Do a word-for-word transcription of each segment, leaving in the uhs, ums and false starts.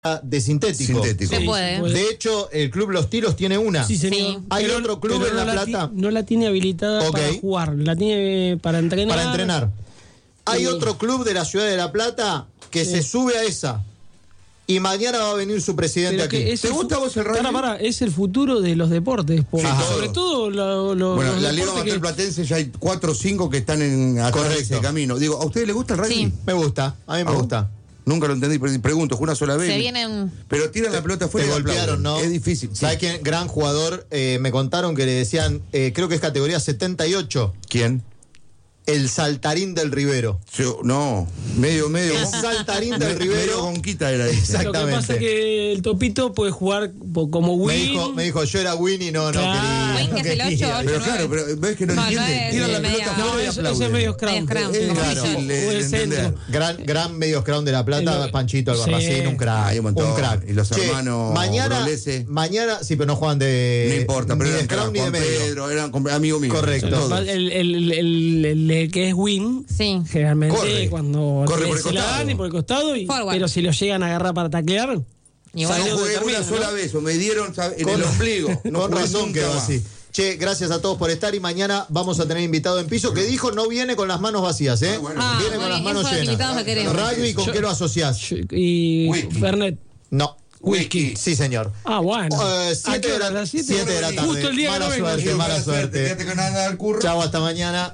de sintético. Sintético. Se puede. De hecho, el Club Los Tiros tiene una. Sí, señor. Sí. ¿Hay Pero- otro club pero en La no Plata? ti- no la tiene habilitada Ok. para jugar, la tiene para entrenar. Para entrenar. Hay Sí. otro club de la ciudad de La Plata que Sí. se sube a esa. Y mañana va a venir su presidente Pero aquí. que es ¿Te el gusta fu- vos el rugby? Para, para, es el futuro de los deportes. Porque Sí, sobre todo lo- lo- Bueno, los la Liga deportes Amateur que- Platense ya hay cuatro o cinco que están en acá en Correcto. ese camino. Digo, ¿a ustedes les gusta el rugby? Sí. Me gusta, a mí me ¿A vos? gusta. Nunca lo entendí, pero pregunto, ¿es una sola vez? Se vienen. Pero tiran la pelota Te fuera y golpearon, aplauden. ¿no? Es difícil. sí. ¿Sabes quién? Gran jugador. Eh, me contaron que le decían, eh, creo que es categoría setenta y ocho, ¿Quién? el saltarín del Rivero. Yo- no, medio, medio. El saltarín del Me- Rivero. Medio Gonquita era ese. Exacto. Lo que pasa es Exactamente. que el Topito puede jugar po- como Me win. dijo, me dijo, yo era Winnie, no, no Claro. quería. Wing, no que es el quería. ocho, Pero ocho, claro, nueve. pero ves que no, No, entiende. no es Tiran la media- pelota No, fuera y eso, eso aplauden. es medio scrum. Medio scrum, Es como difícil Cristian. de- O de el centro. entender. Gran, gran medio crown de La Plata, El- Panchito Albarracín, Sí. un crack. Hay un montón. crack. Y los Che, hermanos mañana, Brolese. mañana, sí, pero no juegan de. No importa, pero ni de eran scrum crack. ni de Juan medio. Pedro, eran com- amigos míos. Correcto. Todos. El, el, el, el- el que es win, Sí. generalmente Corre. cuando Corre por el se la costado. dan y por el costado, y, Forward. pero si lo llegan a agarrar para taclear, Y Yo bueno, Salió- jugué termina, una sola ¿no? vez, o me dieron ¿sabe? en Con- el ombligo. No Con jugué razón nunca quedó más. así. Che, gracias a todos por estar y mañana vamos a tener invitado en piso que dijo no viene con las manos vacías, ¿eh? Ah, bueno. Ah, viene con bueno, las manos esos invitados llenas. que queremos. Rugby, ¿con Yo- qué lo asociás? y Whisky. Fernet. No. Whisky. Sí, señor. Ah, bueno. Eh, ¿A siete qué de hora? la, ¿A las siete? siete de la tarde. Justo el día que mala no vengo. suerte, Qué mala suerte. Quédate con nada al curro. Chao, hasta mañana.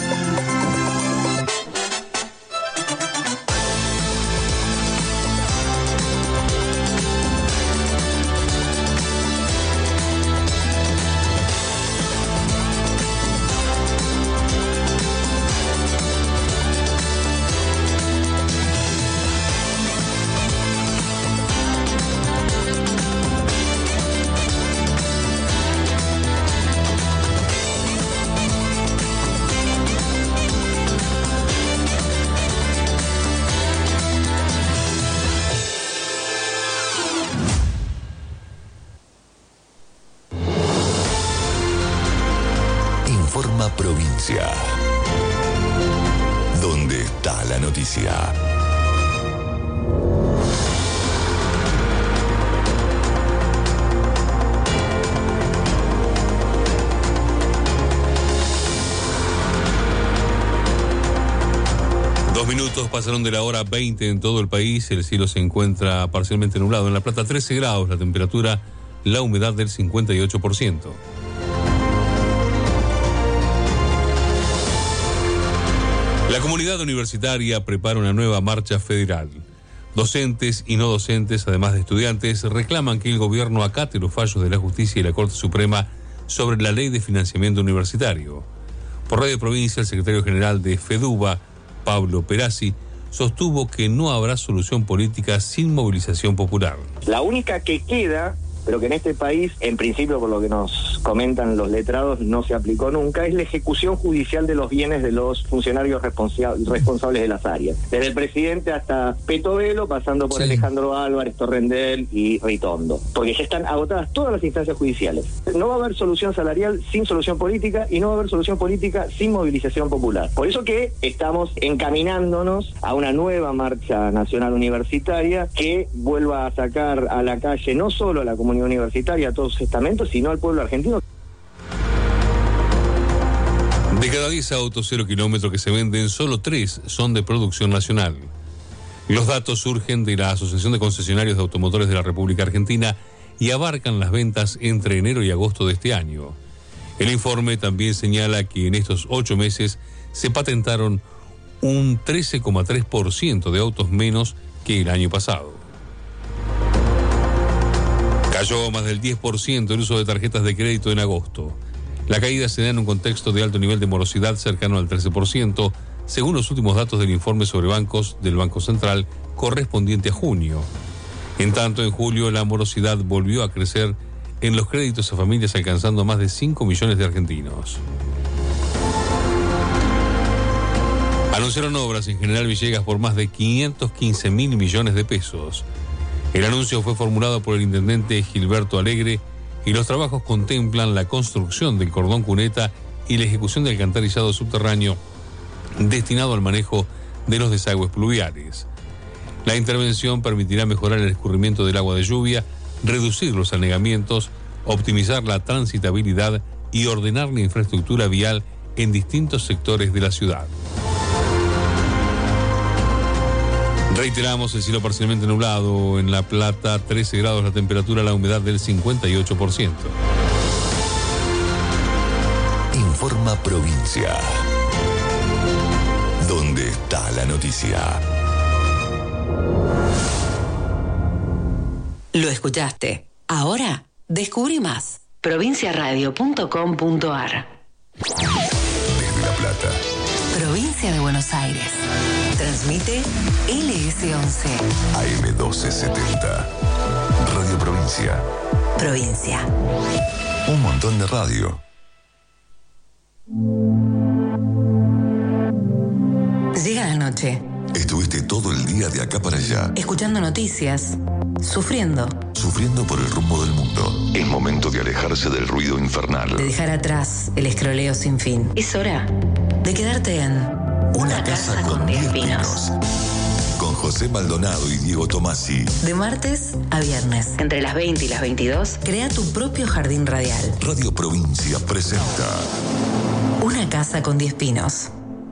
Informa Provincia. ¿Dónde está la noticia? Dos minutos pasaron de la hora veinte en todo el país. El cielo se encuentra parcialmente nublado. En La Plata trece grados, la temperatura, la humedad del cincuenta y ocho por ciento. La comunidad universitaria prepara una nueva marcha federal. Docentes y no docentes, además de estudiantes, reclaman que el gobierno acate los fallos de la Justicia y la Corte Suprema sobre la ley de financiamiento universitario. Por Radio Provincia, el secretario general de FEDUBA, Pablo Perazzi, sostuvo que no habrá solución política sin movilización popular. La única que queda, pero que en este país, en principio por lo que nos comentan los letrados, no se aplicó nunca, es la ejecución judicial de los bienes de los funcionarios responsa- responsables de las áreas. Desde el presidente hasta Petovelo, pasando por Sí. Alejandro Álvarez, Torrendel y Ritondo. Porque ya están agotadas todas las instancias judiciales. No va a haber solución salarial sin solución política y no va a haber solución política sin movilización popular. Por eso que estamos encaminándonos a una nueva marcha nacional universitaria que vuelva a sacar a la calle no solo a la comunidad universitaria, a todos sus estamentos, sino al pueblo argentino. De cada diez autos cero kilómetros que se venden, solo tres son de producción nacional. Los datos surgen de la Asociación de Concesionarios de Automotores de la República Argentina y abarcan las ventas entre enero y agosto de este año. El informe también señala que en estos ocho meses se patentaron un trece coma tres por ciento de autos menos que el año pasado. Cayó más del diez por ciento el uso de tarjetas de crédito en agosto. La caída se da en un contexto de alto nivel de morosidad cercano al trece por ciento, según los últimos datos del informe sobre bancos del Banco Central correspondiente a junio. En tanto, en julio la morosidad volvió a crecer en los créditos a familias, alcanzando más de cinco millones de argentinos. Anunciaron obras en General Villegas por más de quinientos quince mil millones de pesos. El anuncio fue formulado por el intendente Gilberto Alegre y los trabajos contemplan la construcción del cordón cuneta y la ejecución del alcantarillado subterráneo destinado al manejo de los desagües pluviales. La intervención permitirá mejorar el escurrimiento del agua de lluvia, reducir los anegamientos, optimizar la transitabilidad y ordenar la infraestructura vial en distintos sectores de la ciudad. Reiteramos, el cielo parcialmente nublado en La Plata, trece grados la temperatura, la humedad del cincuenta y ocho por ciento. Informa Provincia. ¿Dónde está la noticia? Lo escuchaste. Ahora, descubrí más. provincia radio punto com punto a r. Desde La Plata. Provincia de Buenos Aires. Transmite L S once. A M doce setenta. Radio Provincia. Provincia. Un montón de radio. Llega la noche. Estuviste todo el día de acá para allá, Escuchando noticias. Sufriendo. sufriendo por el rumbo del mundo. Es momento de alejarse del ruido infernal. De dejar atrás el escroleo sin fin. Es hora de quedarte en Una casa con diez pinos. Con José Maldonado y Diego Tomasi. De martes a viernes, entre las veinte y las veintidós, crea tu propio jardín radial. Radio Provincia presenta Una casa con diez pinos.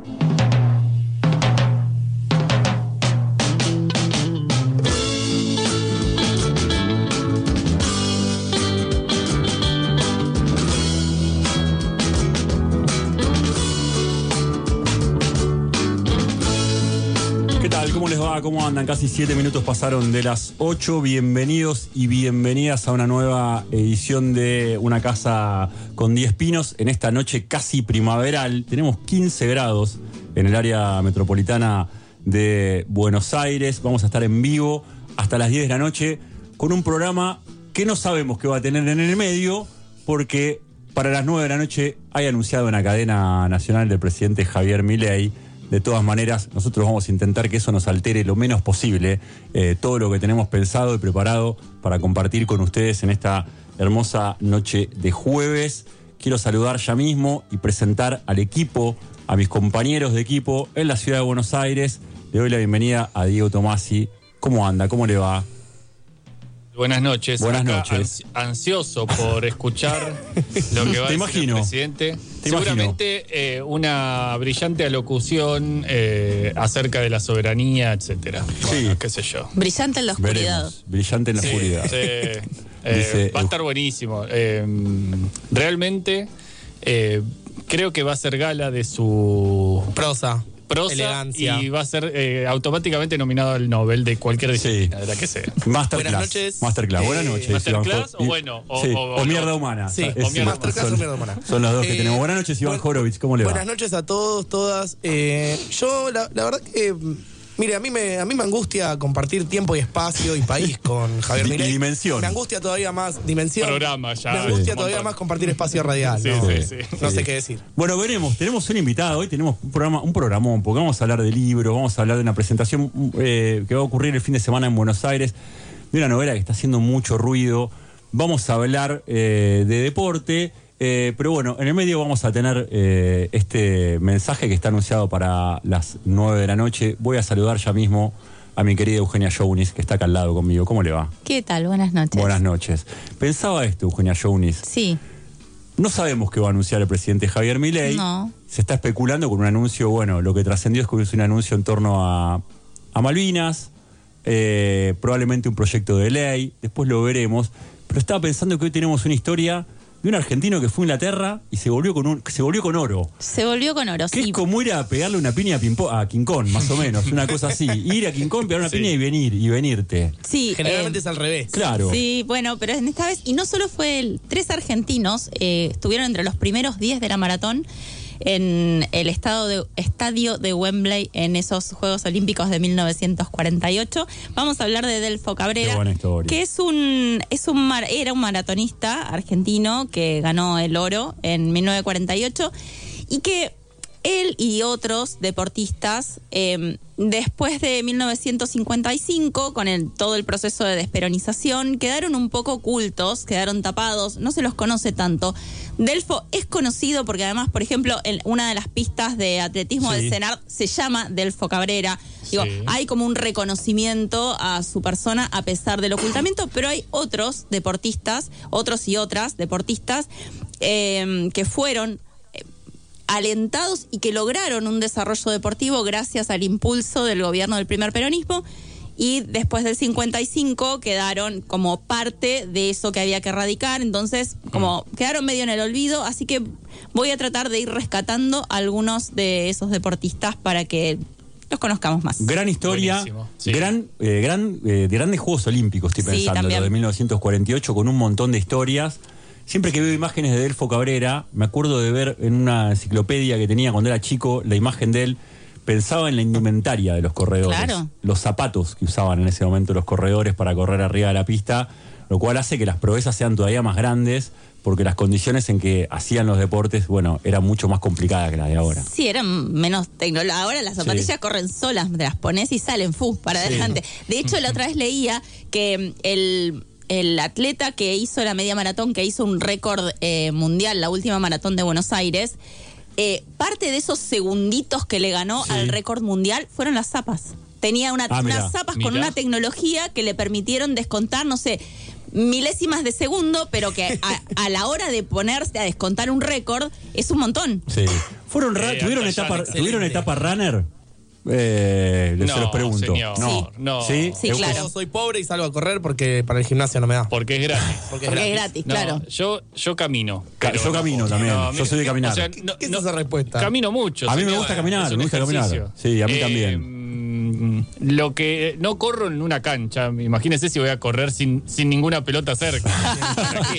¿Cómo les va? ¿Cómo andan? Casi siete minutos pasaron de las ocho. Bienvenidos y bienvenidas a una nueva edición de Una Casa con diez Pinos. En esta noche casi primaveral, tenemos quince grados en el área metropolitana de Buenos Aires. Vamos a estar en vivo hasta las diez de la noche con un programa que no sabemos qué va a tener en el medio, porque para las nueve de la noche hay anunciado en la cadena nacional del presidente Javier Milei. De todas maneras, nosotros vamos a intentar que eso nos altere lo menos posible eh, todo lo que tenemos pensado y preparado para compartir con ustedes en esta hermosa noche de jueves. Quiero saludar ya mismo y presentar al equipo, a mis compañeros de equipo en la ciudad de Buenos Aires. Le doy la bienvenida a Diego Tomasi. ¿Cómo anda? ¿Cómo le va? Buenas noches. Buenas Acá noches. ans- ansioso por escuchar lo que va a Te decir imagino. el presidente. Te Seguramente eh, una brillante alocución eh, acerca de la soberanía, etcétera. Sí. Bueno, qué sé yo. Brillante en la oscuridad. Veremos. Brillante en la Sí, oscuridad. sí. Eh, Dice va a Eu- estar buenísimo. Eh, realmente eh, creo que va a ser gala de su Prosa. prosa Elegancia. y va a ser eh, automáticamente nominado al Nobel de cualquier disciplina, de la que sea. Masterclass. Buenas noches. Masterclass. Eh, Buenas noches. Masterclass Iván o Jo- bueno, o- sí, o- o o mierda no. humana. Sí, Es- o mierda Masterclass son- o mierda humana. Son los dos que Eh, tenemos. Buenas noches, Iván buen- Horowitz. ¿Cómo le va? Buenas noches a todos, todas. Eh, yo, la, la verdad que, mire, a mí, me, a mí me angustia compartir tiempo y espacio y país con Javier Di- Milei. y dimensión. Me angustia todavía más, dimensión. Programa ya. Me angustia Sí. todavía Un montón. más compartir espacio radial. Sí, ¿no? sí, sí. No Sí. sé qué decir. Bueno, veremos. Tenemos un invitado. Hoy tenemos un programa, un programón, porque vamos a hablar de libros, vamos a hablar de una presentación eh, que va a ocurrir el fin de semana en Buenos Aires, de una novela que está haciendo mucho ruido. Vamos a hablar eh, de deporte, eh, pero bueno, en el medio vamos a tener eh, este mensaje que está anunciado para las nueve de la noche. Voy a saludar ya mismo a mi querida Eugenia Younis, que está acá al lado conmigo. ¿Cómo le va? ¿Qué tal? Buenas noches. Buenas noches. Pensaba esto, Eugenia Younis. Sí, No sabemos qué va a anunciar el presidente Javier Milei. No. Se está especulando con un anuncio, bueno, lo que trascendió es que es un anuncio en torno a, a Malvinas, eh, probablemente un proyecto de ley, después lo veremos. Pero estaba pensando que hoy tenemos una historia de un argentino que fue a Inglaterra y se volvió con un, se volvió con oro. se volvió con oro. Que Sí. es como ir a pegarle una piña a, Pimpo- a King Kong, más o menos, una cosa así. Ir a King Kong, pegar una Sí. piña y venir, y venirte. Sí, Generalmente eh, es al revés. Claro. Sí, bueno, pero en esta vez, y no solo fue él, tres argentinos eh, estuvieron entre los primeros diez de la maratón en el estado de, estadio de Wembley en esos Juegos Olímpicos de mil novecientos cuarenta y ocho. Vamos a hablar de Delfo Cabrera, Qué buena historia. que es un, es un mar, era un maratonista argentino que ganó el oro en mil novecientos cuarenta y ocho y que él y otros deportistas, eh, después de mil novecientos cincuenta y cinco, con el, todo el proceso de desperonización, quedaron un poco ocultos, quedaron tapados, no se los conoce tanto. Delfo es conocido porque además, por ejemplo, en una de las pistas de atletismo Sí. del CENAR se llama Delfo Cabrera. Digo, Sí. hay como un reconocimiento a su persona a pesar del ocultamiento, pero hay otros deportistas, otros y otras deportistas eh, que fueron eh, alentados y que lograron un desarrollo deportivo gracias al impulso del gobierno del primer peronismo, y después del cincuenta y cinco quedaron como parte de eso que había que erradicar, entonces como quedaron medio en el olvido, así que voy a tratar de ir rescatando algunos de esos deportistas para que los conozcamos más. Gran historia, Buenísimo, sí. gran, eh, gran, eh, de grandes Juegos Olímpicos, estoy Sí, pensando, también. lo de mil novecientos cuarenta y ocho, con un montón de historias. Siempre que veo imágenes de Delfo Cabrera, me acuerdo de ver en una enciclopedia que tenía cuando era chico la imagen de él, pensaba en la indumentaria de los corredores, Claro. los zapatos que usaban en ese momento los corredores para correr arriba de la pista, lo cual hace que las proezas sean todavía más grandes, porque las condiciones en que hacían los deportes, bueno, eran mucho más complicadas que las de ahora. Sí, eran menos tecnológicas. Ahora las zapatillas Sí. corren solas, te las pones y salen, fu, para Sí. adelante. De hecho, la otra vez leía que el, el atleta que hizo la media maratón, que hizo un récord eh, mundial, la última maratón de Buenos Aires, eh, parte de esos segunditos que le ganó Sí. al récord mundial fueron las zapas. Tenía una, Ah, mirá. unas zapas con Mirá. una tecnología que le permitieron descontar, no sé, milésimas de segundo, pero que a, a la hora de ponerse a descontar un récord es un montón. Sí. ¿Fueron ra- Eh, ¿Tuvieron, hasta etapa, ya, excelente. ¿Tuvieron etapa runner? Eh, les- se No, los pregunto. señor, no. no. ¿Sí? Sí, Eugenio? claro. Yo soy pobre y salgo a correr porque para el gimnasio no me da. Porque es gratis. Porque, Porque es es gratis, gratis. No, claro. yo, yo camino. Ca- pero yo camino también, yo mira, soy de caminar. o sea, ¿Qué, no- qué es no- esa respuesta? Camino mucho. A mí me señor. gusta caminar, Es un me gusta caminar. ejercicio. Sí, a mí Eh, también. mm, Lo que no corro en una cancha, imagínese si voy a correr sin, sin ninguna pelota cerca. ¿Para qué?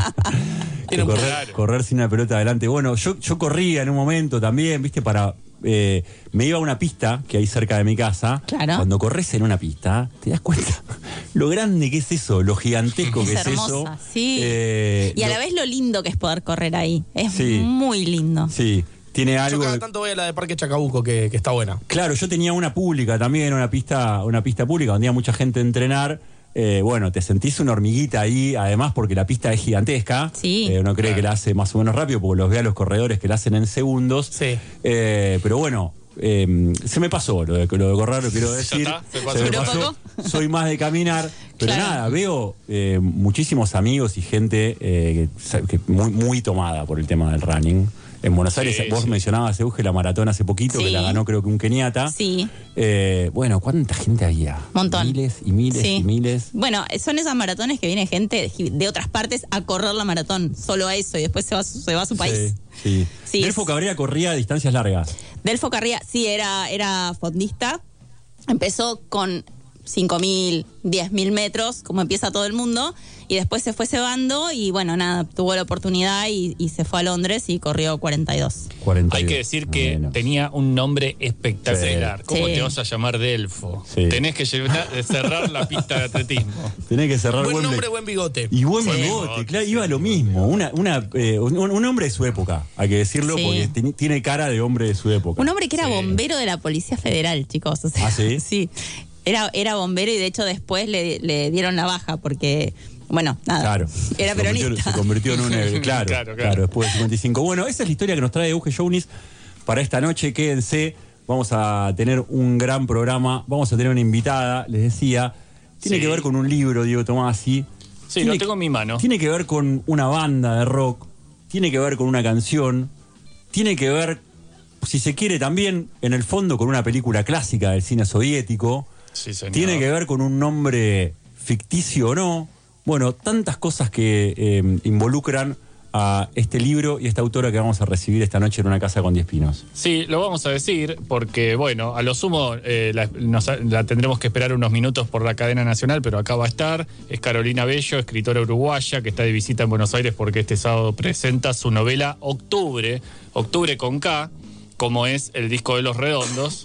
Que correr, Claro. correr sin una pelota adelante. Bueno, yo, yo corría en un momento también, viste, para. eh, me iba a una pista que hay cerca de mi casa. Claro. Cuando corres en una pista, te das cuenta lo grande que es eso, lo gigantesco que Es es hermosa, eso. sí. Eh, Y a lo- la vez lo lindo que es poder correr ahí. Es Sí. muy lindo. Sí, tiene Yo algo. cada de- tanto voy a la de Parque Chacabuco, que, que está buena. Claro, yo tenía una pública también, una pista, una pista pública donde había mucha gente a entrenar. Eh, bueno, te sentís una hormiguita ahí, además porque la pista es gigantesca. Sí. Eh, uno cree que la hace más o menos rápido porque los ve a los corredores que la hacen en segundos. Sí. Eh, pero bueno, eh, se me pasó lo de, lo de correr, lo quiero Ya decir. está, se pasó. me ¿Duró pasó. Soy más de caminar. Pero Claro. nada, veo eh, muchísimos amigos y gente eh, que, que muy, muy tomada por el tema del running. En Buenos Aires, Sí, vos sí. mencionabas, Euge, la maratón hace poquito, Sí. que la ganó creo que un keniata. Sí. Eh, bueno, ¿cuánta gente había? Montón. Miles y miles Sí. y miles. Bueno, son esas maratones que viene gente de otras partes a correr la maratón, solo a eso, y después se va, se va a su país. Sí, sí. Sí, Delfo es- Cabrera corría a distancias largas. Delfo Carría, sí, era, era fondista. Empezó con cinco mil, diez mil metros, como empieza todo el mundo, y después se fue cebando y bueno, nada, tuvo la oportunidad y, y se fue a Londres y corrió cuarenta y dos. cuarenta Hay que decir que menos. tenía un nombre espectacular. Sí. ¿Cómo Sí. te vas a llamar Delfo? Sí. Tenés que llevar- cerrar la pista de atletismo. Tenés que cerrar Buen Wembley. nombre, buen bigote. Y buen Sí. bigote, claro, iba lo mismo. Una, una, eh, un, un hombre de su época, hay que decirlo, Sí. porque ten- tiene cara de hombre de su época. Un hombre que era Sí. bombero de la Policía Federal, chicos. O sea, ¿Ah, sí? Sí. Era, era bombero y de hecho después le, le dieron la baja porque, bueno, nada. Claro. Era Se convirtió- peronista. Se convirtió en un. eh, claro, Claro, claro, claro. después del cincuenta y cinco. Bueno, esa es la historia que nos trae Euge Jounis para esta noche. Quédense. Vamos a tener un gran programa. Vamos a tener una invitada, les decía. Tiene Sí. que ver con un libro, Diego Tomasi. Sí, Tiene lo que- tengo en mi mano. Tiene que ver con una banda de rock. Tiene que ver con una canción. Tiene que ver, si se quiere, también, en el fondo, con una película clásica del cine soviético. Sí, señor. Tiene que ver con un nombre ficticio o no. Bueno, tantas cosas que eh, involucran a este libro y esta autora que vamos a recibir esta noche en Una Casa con Diez Pinos. Sí, lo vamos a decir porque, bueno, a lo sumo eh, la, nos- la tendremos que esperar unos minutos por la cadena nacional, pero acá va a estar. Es Carolina Bello, escritora uruguaya, que está de visita en Buenos Aires porque este sábado presenta su novela Octubre, Octubre con K, como es el disco de Los Redondos.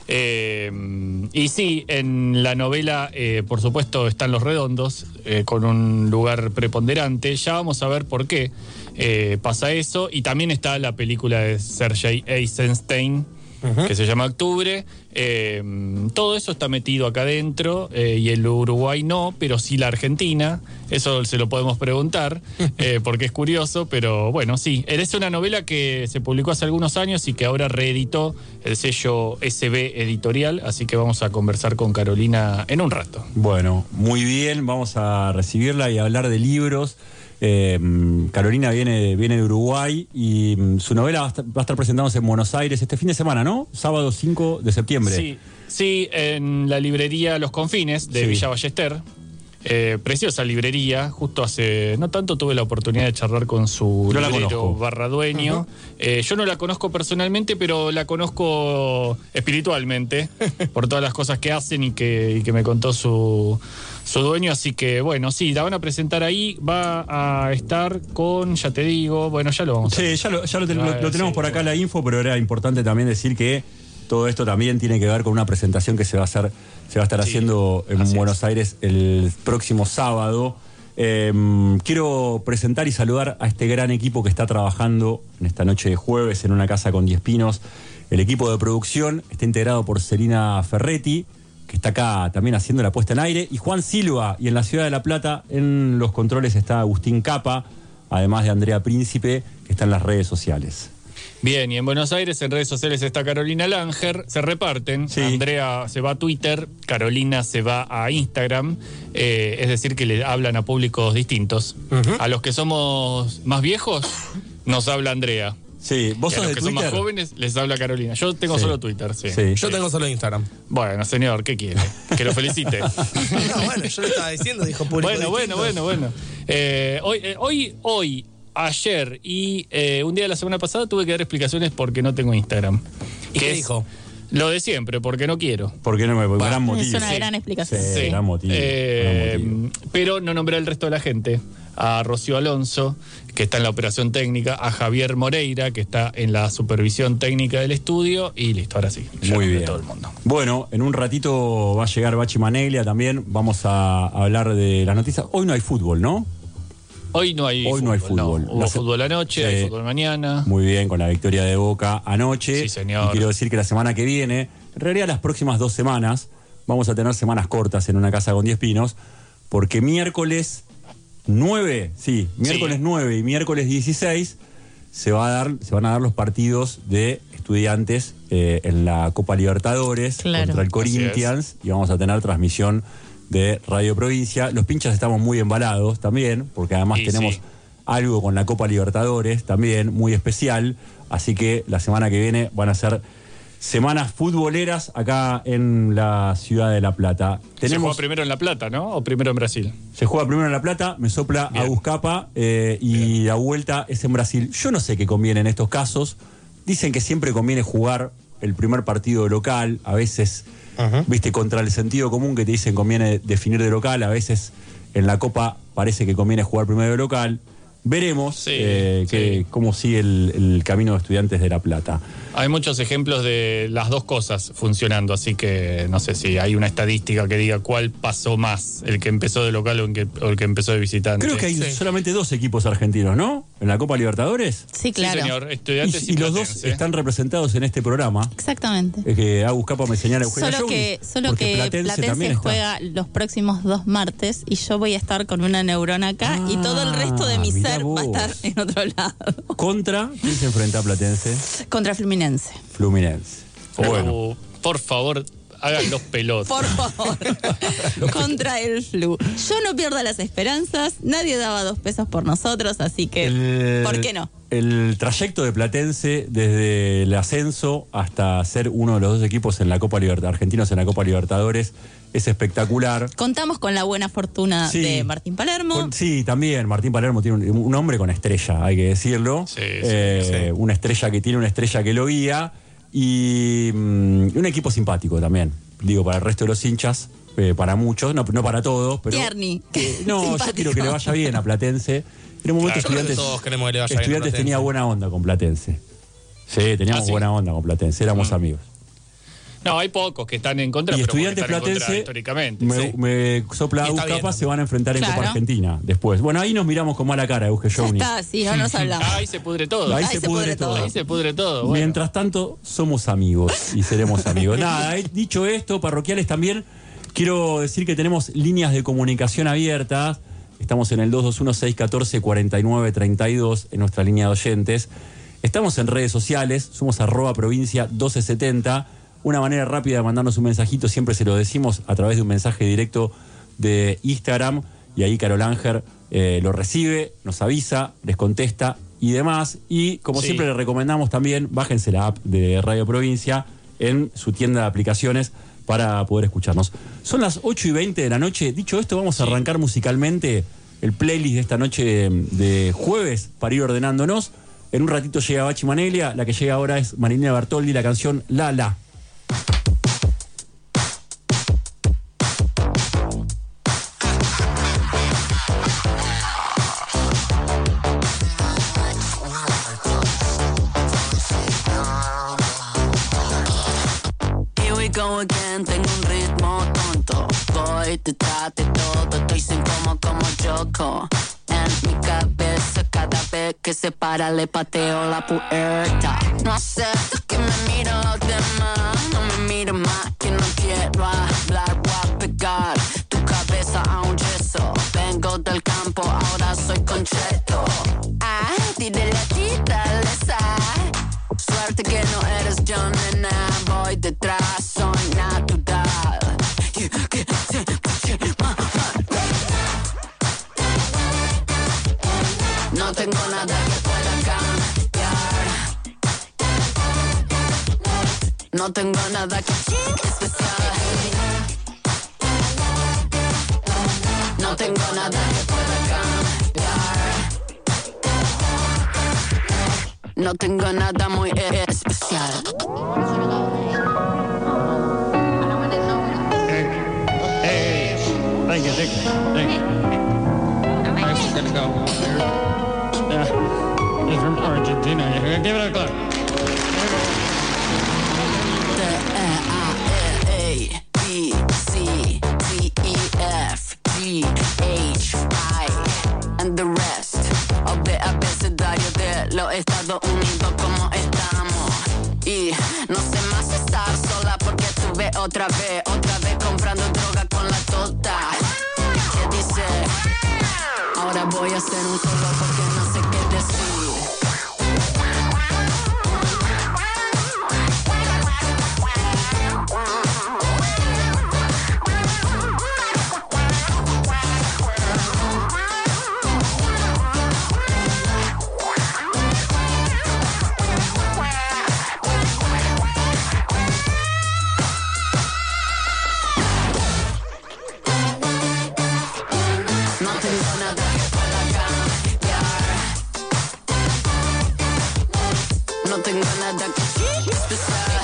Eh, y sí, en la novela, eh, por supuesto, están Los Redondos, eh, con un lugar preponderante. Ya vamos a ver por qué eh, pasa eso. Y también está la película de Sergei Eisenstein, uh-huh. que se llama Octubre. Eh, todo eso está metido acá adentro, eh, y el Uruguay no, pero sí la Argentina. Eso se lo podemos preguntar, eh, porque es curioso, pero bueno, sí. Es una novela que se publicó hace algunos años y que ahora reeditó el sello S B Editorial, así que vamos a conversar con Carolina en un rato. Bueno, muy bien, vamos a recibirla y hablar de libros. Eh, Carolina viene, viene de Uruguay y mm, su novela va a, estar, va a estar presentándose en Buenos Aires este fin de semana, ¿no? Sábado cinco de septiembre. Sí, sí, en la librería Los Confines de Sí. Villa Ballester. Eh, preciosa librería. Justo hace no tanto tuve la oportunidad de charlar con su Yo la librero conozco. barra dueño. Uh-huh. Eh, yo no la conozco personalmente, pero la conozco espiritualmente por todas las cosas que hacen y que, y que me contó su, su dueño. Así que bueno, sí, la van a presentar ahí. Va a estar con, ya te digo, bueno, ya lo vamos a Sí, ya lo, ya lo, ten- lo- lo tenemos por acá la info, pero era importante también decir que todo esto también tiene que ver con una presentación que se va a hacer, se va a estar Sí, haciendo en Buenos es. Aires el próximo sábado. Eh, quiero presentar y saludar a este gran equipo que está trabajando en esta noche de jueves en una casa con diez pinos. El equipo de producción está integrado por Celina Ferretti, que está acá también haciendo la puesta en aire, y Juan Silva, y en la Ciudad de La Plata en los controles está Agustín Capa, además de Andrea Príncipe, que está en las redes sociales. Bien, y en Buenos Aires en redes sociales está Carolina Langer, se reparten, Sí. Andrea se va a Twitter, Carolina se va a Instagram, eh, es decir que le hablan a públicos distintos. Uh-huh. A los que somos más viejos nos habla Andrea. Sí, vos y a sos los de que Twitter. son más jóvenes les habla Carolina. Yo tengo Sí. solo Twitter, sí. Sí. Yo tengo solo Instagram. Bueno, señor, ¿qué quiere? Que lo felicite. No, bueno, yo le estaba diciendo, dijo público Bueno, bueno, distinto. bueno, bueno. Eh, hoy, eh, hoy, hoy, ayer y eh, un día de la semana pasada tuve que dar explicaciones porque no tengo Instagram. ¿Y qué dijo? Lo de siempre, porque no quiero. ¿Por qué no me Bah, gran motivo? es una Sí. gran explicación. Sí, Sí. gran motivo. Eh, gran motivo. pero no nombré al resto de la gente. A Rocío Alonso, que está en la operación técnica, a Javier Moreira, que está en la supervisión técnica del estudio, y listo, ahora sí. ya Muy nombré bien. todo el mundo. Bueno, en un ratito va a llegar Bachi Maneglia también. Vamos a hablar de las noticias. Hoy no hay fútbol, ¿no? Hoy no hay Hoy fútbol. no hay fútbol. Hubo La se- fútbol anoche, Sí. hay fútbol mañana. Muy bien, con la victoria de Boca anoche. Sí, señor. Y quiero decir que la semana que viene, en realidad las próximas dos semanas, vamos a tener semanas cortas en una casa con diez pinos, porque miércoles nueve, sí, miércoles Sí. nueve y miércoles dieciséis se va a dar, se van a dar los partidos de Estudiantes eh, en la Copa Libertadores Claro. contra el Así Corinthians, y vamos a tener transmisión de Radio Provincia. Los pinchas estamos muy embalados también, porque además Y tenemos sí. algo con la Copa Libertadores también muy especial, así que la semana que viene van a ser semanas futboleras acá en la ciudad de La Plata. Se juega Tenemos, primero en La Plata, ¿no? ¿O primero en Brasil? se juega primero en La Plata, me sopla Bien. Agus Capa, eh, y la vuelta es en Brasil. Yo no sé qué conviene en estos casos. Dicen que siempre conviene jugar el primer partido local, a veces, Ajá. viste, contra el sentido común que te dicen conviene definir de local, a veces en la Copa parece que conviene jugar primero de local. Veremos Sí, eh, que- sí. cómo sigue el, el camino de Estudiantes de La Plata. Hay muchos ejemplos de las dos cosas funcionando, así que no sé si hay una estadística que diga cuál pasó más, el que empezó de local o el que, o el que empezó de visitante. Creo que hay Sí. solamente dos equipos argentinos, ¿no? En la Copa Libertadores. Sí, claro. Sí, señor, Estudiantes y, Y, y los dos Platense. están representados en este programa. Exactamente. Es que Agus Capa me señala Eugenia Solo Jouni, que, solo porque que Platense Platense, también está. juega los próximos dos martes y yo voy a estar con una neurona acá y todo el resto de mi Ah, mirá ser va a vos. estar en otro lado. Contra, ¿quién se enfrenta a Platense? Contra Fluminense. Fluminense. Oh, Bueno, por favor, hagan los pelotas. Por favor. Contra el flu. Yo no pierdo las esperanzas. Nadie daba dos pesos por nosotros, así que el, ¿por qué no? El trayecto de Platense desde el ascenso hasta ser uno de los dos equipos en la Copa Libertadores, argentinos en la Copa Libertadores, es espectacular. Contamos con la buena fortuna Sí. de Martín Palermo. Con- sí, también Martín Palermo tiene un, un hombre con estrella, hay que decirlo. Sí, sí, Eh, sí. Una estrella que tiene una estrella que lo guía, y mm, un equipo simpático también, digo, para el resto de los hinchas, eh, para muchos, no, no para todos, pero Tierni. que- no, yo Simpático. quiero que le vaya bien a Platense. En un momento Claro, yo creo que Estudiantes, todos queremos que le vaya bien a Estudiantes Platense. tenía buena onda con Platense. Sí, teníamos ¿Ah, sí? buena onda con Platense, éramos Mm. amigos. No, hay pocos que están en contra, Y pero porque Estudiantes están en contra Platense históricamente. me, sí. me sopla Y Agus está bien Capas, también. se van a enfrentar en Claro. Copa Argentina después. Bueno, ahí nos miramos con mala cara, Euge Ya Jouni. está, sí, no nos hablamos. Ahí se pudre todo. Ahí Ahí se se pudre pudre todo. todo. Ahí se pudre todo. Bueno. Mientras tanto, somos amigos y seremos amigos. Nada, he dicho esto, parroquiales también, quiero decir que tenemos líneas de comunicación abiertas. Estamos en el dos dos uno, seis uno cuatro, cuatro nueve tres dos en nuestra línea de oyentes. Estamos en redes sociales, somos arroba provincia doce setenta. Una manera rápida de mandarnos un mensajito, siempre se lo decimos a través de un mensaje directo de Instagram, y ahí Carol Ángel eh, lo recibe, nos avisa, les contesta y demás. Y como Sí. siempre les recomendamos también, bájense la app de Radio Provincia en su tienda de aplicaciones para poder escucharnos. Son las ocho y veinte de la noche. Dicho esto, vamos a arrancar musicalmente el playlist de esta noche de jueves para ir ordenándonos. En un ratito llega Bachi Manelia, la que llega ahora es Marinela Bertoldi, la canción La La. Here we go again, tengo un ritmo tonto. Voy detrás de todo, estoy sin como como choco. En mi cabeza cada vez que se para le pateo la puerta. No acepto que me miren los demás, no me miren más que no quiero hablar. Voy a pegar tu cabeza a un yeso. Vengo del campo, ahora soy concheto. Ah, tírale, tírale, sal. Suerte que no eres yo, nena. Voy detrás, soy natural. You can see my heart. No tengo nada que pueda cambiar. No tengo nada que especial. No tengo nada que pueda cambiar. No tengo nada muy e- especial. Thank you, thank you, thank you. I'm just gonna go. Yeah. It's from Argentina. Give it a clap. A, B, C, D, E, F, G, H, I, and the rest of the abecedario de los Estados Unidos como estamos. Y no sé más estar sola porque estuve otra vez, otra vez comprando droga con la tota. ¿Qué dice? Ahora voy a hacer un solo porque no sé qué decir. No tengo nada que pueda cambiar. No tengo nada que especial.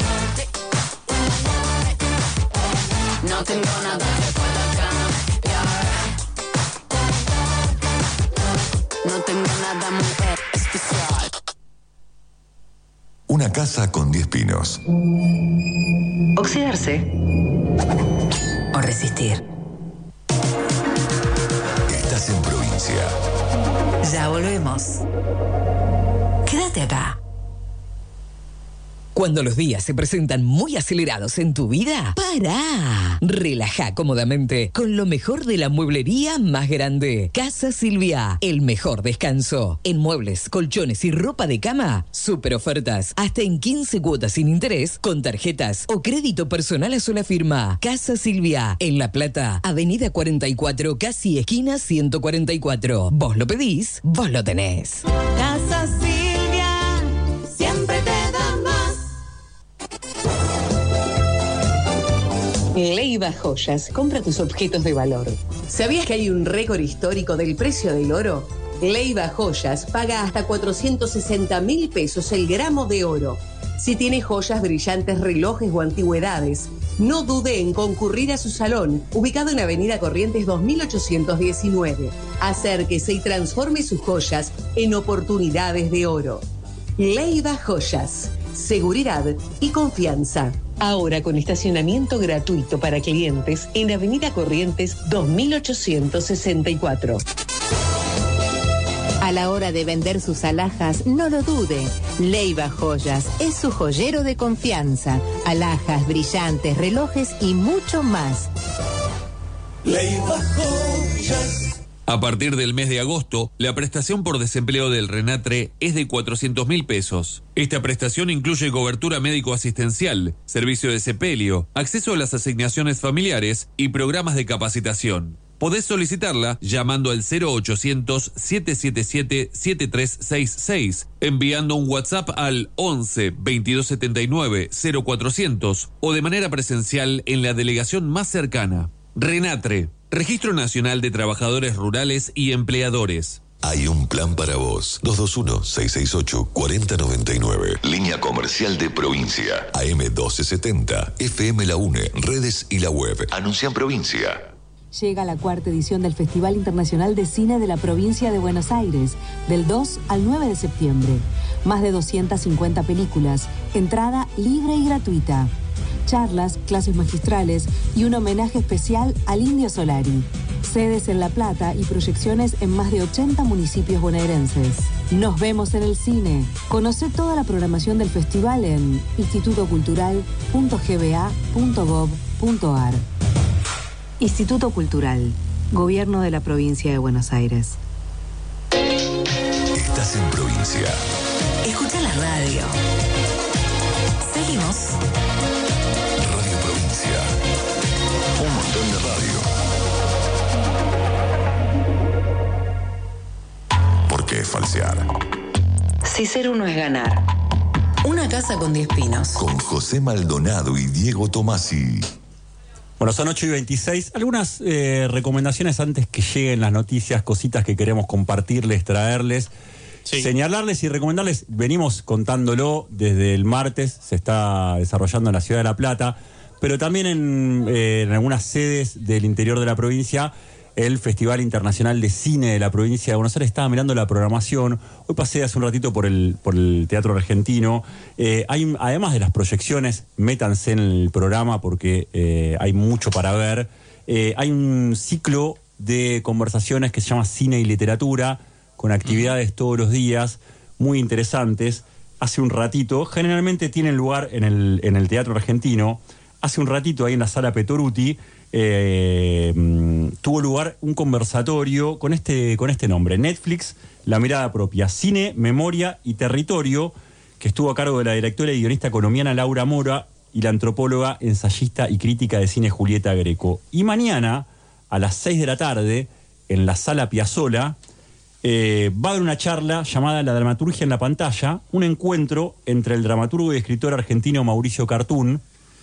No tengo nada que pueda cambiar. No tengo nada muy especial. Una casa con diez pinos. Oxidarse o resistir. Estás en provincia. Ya volvemos. Quédate acá. Cuando los días se presentan muy acelerados en tu vida, ¡para! Relaja cómodamente con lo mejor de la mueblería más grande. Casa Silvia, el mejor descanso. En muebles, colchones y ropa de cama, super ofertas. Hasta en quince cuotas sin interés, con tarjetas o crédito personal a sola firma. Casa Silvia, en La Plata, Avenida cuarenta y cuatro, casi esquina ciento cuarenta y cuatro. Vos lo pedís, vos lo tenés. Casa Silvia, siempre te da más. Leiva Joyas, compra tus objetos de valor. ¿Sabías que hay un récord histórico del precio del oro? Leiva Joyas paga hasta cuatrocientos sesenta mil pesos el gramo de oro. Si tiene joyas, brillantes, relojes o antigüedades, no dude en concurrir a su salón, ubicado en Avenida Corrientes dos mil ochocientos diecinueve. Acérquese y transforme sus joyas en oportunidades de oro. Leiva Joyas, seguridad y confianza. Ahora con estacionamiento gratuito para clientes en Avenida Corrientes dos mil ochocientos sesenta y cuatro. A la hora de vender sus alhajas, no lo dude. Leiva Joyas es su joyero de confianza. Alhajas, brillantes, relojes y mucho más. Leiva Joyas. A partir del mes de agosto, la prestación por desempleo del Renatre es de cuatrocientos mil pesos. Esta prestación incluye cobertura médico-asistencial, servicio de sepelio, acceso a las asignaciones familiares y programas de capacitación. Podés solicitarla llamando al cero ochocientos, siete siete siete, siete tres seis seis, enviando un WhatsApp al once, veintidós setenta y nueve, cero cuatrocientos o de manera presencial en la delegación más cercana. Renatre, Registro Nacional de Trabajadores Rurales y Empleadores. Hay un plan para vos. dos dos uno, seis seis ocho, cuatro cero nueve nueve. Línea comercial de provincia. A M doce setenta. F M La UNE. Redes y la web. Anuncia en provincia. Llega la cuarta edición del Festival Internacional de Cine de la Provincia de Buenos Aires, del dos al nueve de septiembre. Más de doscientas cincuenta películas, entrada libre y gratuita. Charlas, clases magistrales y un homenaje especial al Indio Solari. Sedes en La Plata y proyecciones en más de ochenta municipios bonaerenses. Nos vemos en el cine. Conoce toda la programación del festival en instituto cultural punto g b a punto gov punto a r. Instituto Cultural, Gobierno de la Provincia de Buenos Aires. Estás en provincia. Escucha la radio. Seguimos. Radio Provincia. Un montón de radio. ¿Por qué falsear? Si ser uno es ganar. Una casa con diez pinos. Con José Maldonado y Diego Tomasi. Bueno, son ocho y veintiséis. Algunas eh, recomendaciones antes que lleguen las noticias, cositas que queremos compartirles, traerles, sí. Señalarles y recomendarles. Venimos contándolo desde el martes, se está desarrollando en la ciudad de La Plata, pero también en, eh, en algunas sedes del interior de la provincia, el Festival Internacional de Cine de la Provincia de Buenos Aires. Estaba mirando la programación. Hoy pasé hace un ratito por el, por el Teatro Argentino. Eh, hay, además de las proyecciones, métanse en el programa porque eh, hay mucho para ver. Eh, hay un ciclo de conversaciones que se llama Cine y Literatura, con actividades todos los días, muy interesantes. Hace un ratito, generalmente tienen lugar en el, en el Teatro Argentino. Hace un ratito, ahí en la Sala Petoruti, Eh, tuvo lugar un conversatorio con este, con este nombre: Netflix, la mirada propia, cine, memoria y territorio, que estuvo a cargo de la directora y guionista colombiana Laura Mora y la antropóloga, ensayista y crítica de cine Julieta Greco. Y mañana, a las seis de la tarde, en la Sala Piazzolla, eh, va a haber una charla llamada La Dramaturgia en la Pantalla, un encuentro entre el dramaturgo y escritor argentino Mauricio Cartún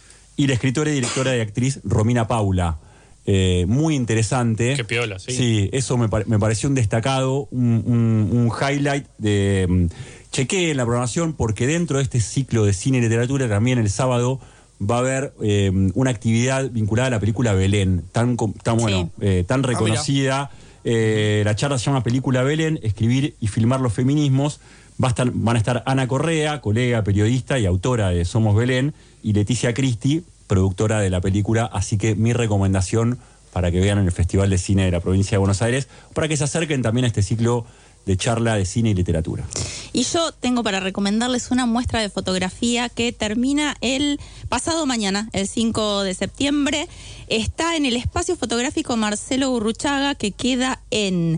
y la escritora y directora y actriz Romina Paula. Eh, muy interesante. Qué piola, sí. Sí, eso me, me pareció un destacado, un, un, un highlight de... Um, chequé en la programación porque dentro de este ciclo de cine y literatura también el sábado va a haber eh, una actividad vinculada a la película Belén, tan, tan, bueno, sí. eh, tan reconocida. Ah, eh, la charla se llama Película Belén, escribir y filmar los feminismos. Va a estar, van a estar Ana Correa, colega, periodista y autora de Somos Belén, y Leticia Cristi, productora de la película. Así que mi recomendación para que vean en el Festival de Cine de la Provincia de Buenos Aires, para que se acerquen también a este ciclo de charla de cine y literatura. Y yo tengo para recomendarles una muestra de fotografía que termina el pasado mañana, el cinco de septiembre. Está en el espacio fotográfico Marcelo Gurruchaga, que queda en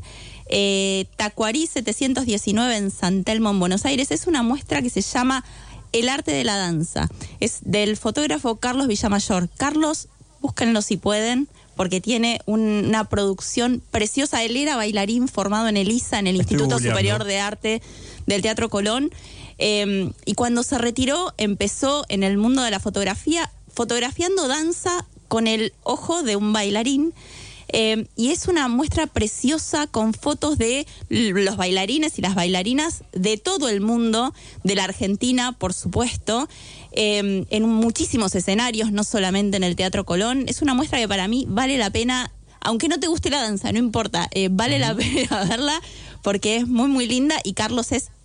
eh, Tacuarí setecientos diecinueve en San Telmo, en Buenos Aires. Es una muestra que se llama El arte de la danza. Es del fotógrafo Carlos Villamayor. Carlos, búsquenlo si pueden, porque tiene un, una producción preciosa. Él era bailarín formado en el I S A, en el Estoy Instituto googleando. Superior de Arte del Teatro Colón. Eh, y cuando se retiró, empezó en el mundo de la fotografía, fotografiando danza con el ojo de un bailarín. Eh, y es una muestra preciosa con fotos de los bailarines y las bailarinas de todo el mundo, de la Argentina, por supuesto, eh, en muchísimos escenarios, no solamente en el Teatro Colón. Es una muestra que para mí vale la pena, aunque no te guste la danza, no importa, eh, vale la pena verla porque es muy, muy linda y Carlos es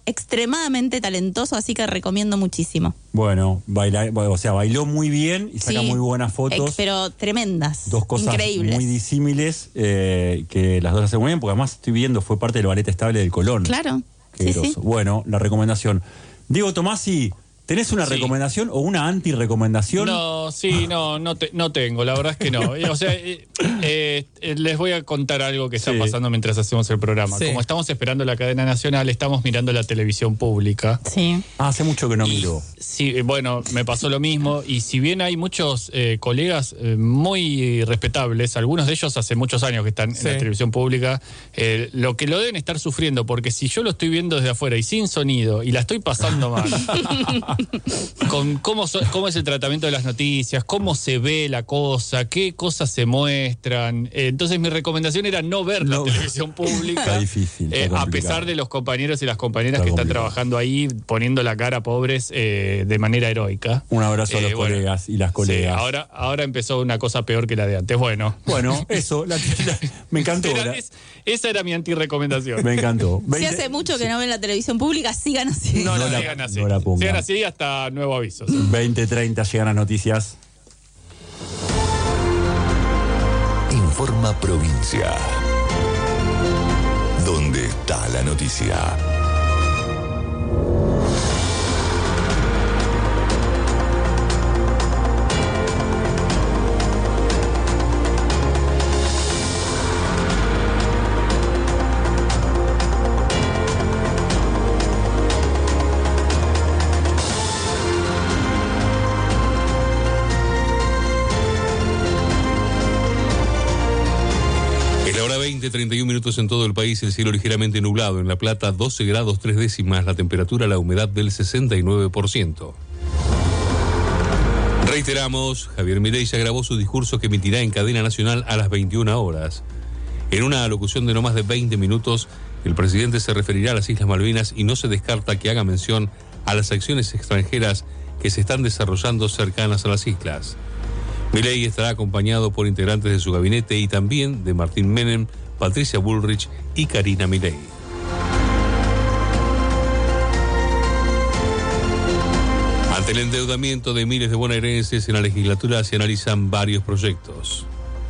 extremadamente talentoso, así que recomiendo muchísimo. Bueno, baila, o sea, bailó muy bien y saca Sí, muy buenas fotos. ex- pero tremendas. Dos cosas increíbles. muy disímiles eh, que las dos hacen muy bien, porque además estoy viendo, fue parte del ballet estable del Colón. Claro. Qué Sí, groso. sí. Bueno, la recomendación. Diego Tomasi, ¿tenés una Sí. recomendación o una anti-recomendación? No, sí, no, no, te- no tengo, la verdad es que no. Eh, O sea, eh, eh, eh, les voy a contar algo que está Sí. pasando mientras hacemos el programa. Sí. Como estamos esperando la cadena nacional, estamos mirando la televisión pública. Sí. Ah, hace mucho que no miro. Sí, eh, bueno, me pasó lo mismo. Y si bien hay muchos eh, colegas eh, muy respetables, algunos de ellos hace muchos años que están Sí. en la televisión pública, eh, lo que lo deben estar sufriendo, porque si yo lo estoy viendo desde afuera y sin sonido y la estoy pasando mal, con cómo, so- cómo es el tratamiento de las noticias, cómo se ve la cosa, qué cosas se muestran. Eh, entonces mi recomendación era no ver No. la televisión pública. Está difícil, está eh, a complicado. pesar de los compañeros y las compañeras Está que están complicado. trabajando ahí, poniendo la cara pobres eh, de manera heroica. Un abrazo a Eh, los bueno, colegas y las Sí, colegas. ahora, ahora empezó una cosa peor que la de antes. Bueno, Bueno, eso, la- la- me encantó. Era- la- es- esa era mi antirrecomendación. me encantó. Si veinte hace mucho que no ven la televisión pública, sigan así. No, No la la- sigan así. no la pongan. Sigan así hasta nuevo aviso. veinte treinta llegan las noticias. Informa Provincia. ¿Dónde está la noticia? Es la hora veinte, treinta y un minutos en todo el país, el cielo ligeramente nublado. En La Plata, doce grados tres décimas, la temperatura, la humedad del sesenta y nueve por ciento. Reiteramos, Javier Milei ya grabó su discurso que emitirá en cadena nacional a las veintiuna horas. En una alocución de no más de veinte minutos, el presidente se referirá a las Islas Malvinas y no se descarta que haga mención a las acciones extranjeras que se están desarrollando cercanas a las islas. Milei estará acompañado por integrantes de su gabinete y también de Martín Menem, Patricia Bullrich y Karina Milei. Ante el endeudamiento de miles de bonaerenses, en la legislatura se analizan varios proyectos.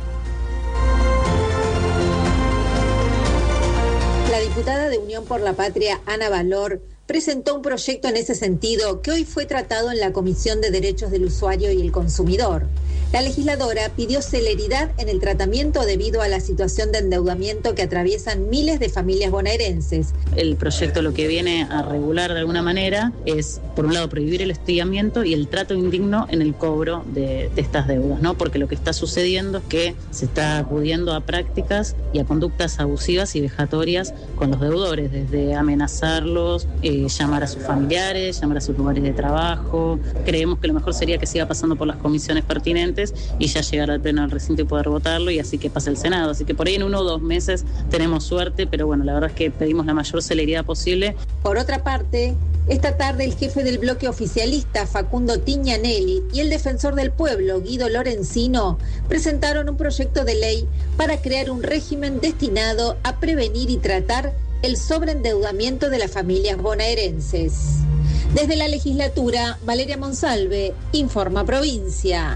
La diputada de Unión por la Patria, Ana Valor, presentó un proyecto en ese sentido que hoy fue tratado en la Comisión de Derechos del Usuario y el Consumidor. La legisladora pidió celeridad en el tratamiento debido a la situación de endeudamiento que atraviesan miles de familias bonaerenses. El proyecto lo que viene a regular de alguna manera es, por un lado, prohibir el hostigamiento y el trato indigno en el cobro de, de estas deudas, ¿no? Porque lo que está sucediendo es que se está acudiendo a prácticas y a conductas abusivas y vejatorias con los deudores, desde amenazarlos, eh, llamar a sus familiares, llamar a sus lugares de trabajo. Creemos que lo mejor sería que siga pasando por las comisiones pertinentes y ya llegar al pleno del recinto y poder votarlo y así que pase el Senado. Así que por ahí en uno o dos meses tenemos suerte, pero bueno, la verdad es que pedimos la mayor celeridad posible. Por otra parte, esta tarde el jefe del bloque oficialista, Facundo Tignanelli, y el defensor del pueblo, Guido Lorenzino, presentaron un proyecto de ley para crear un régimen destinado a prevenir y tratar el sobreendeudamiento de las familias bonaerenses. Desde la legislatura, Valeria Monsalve, Informa Provincia.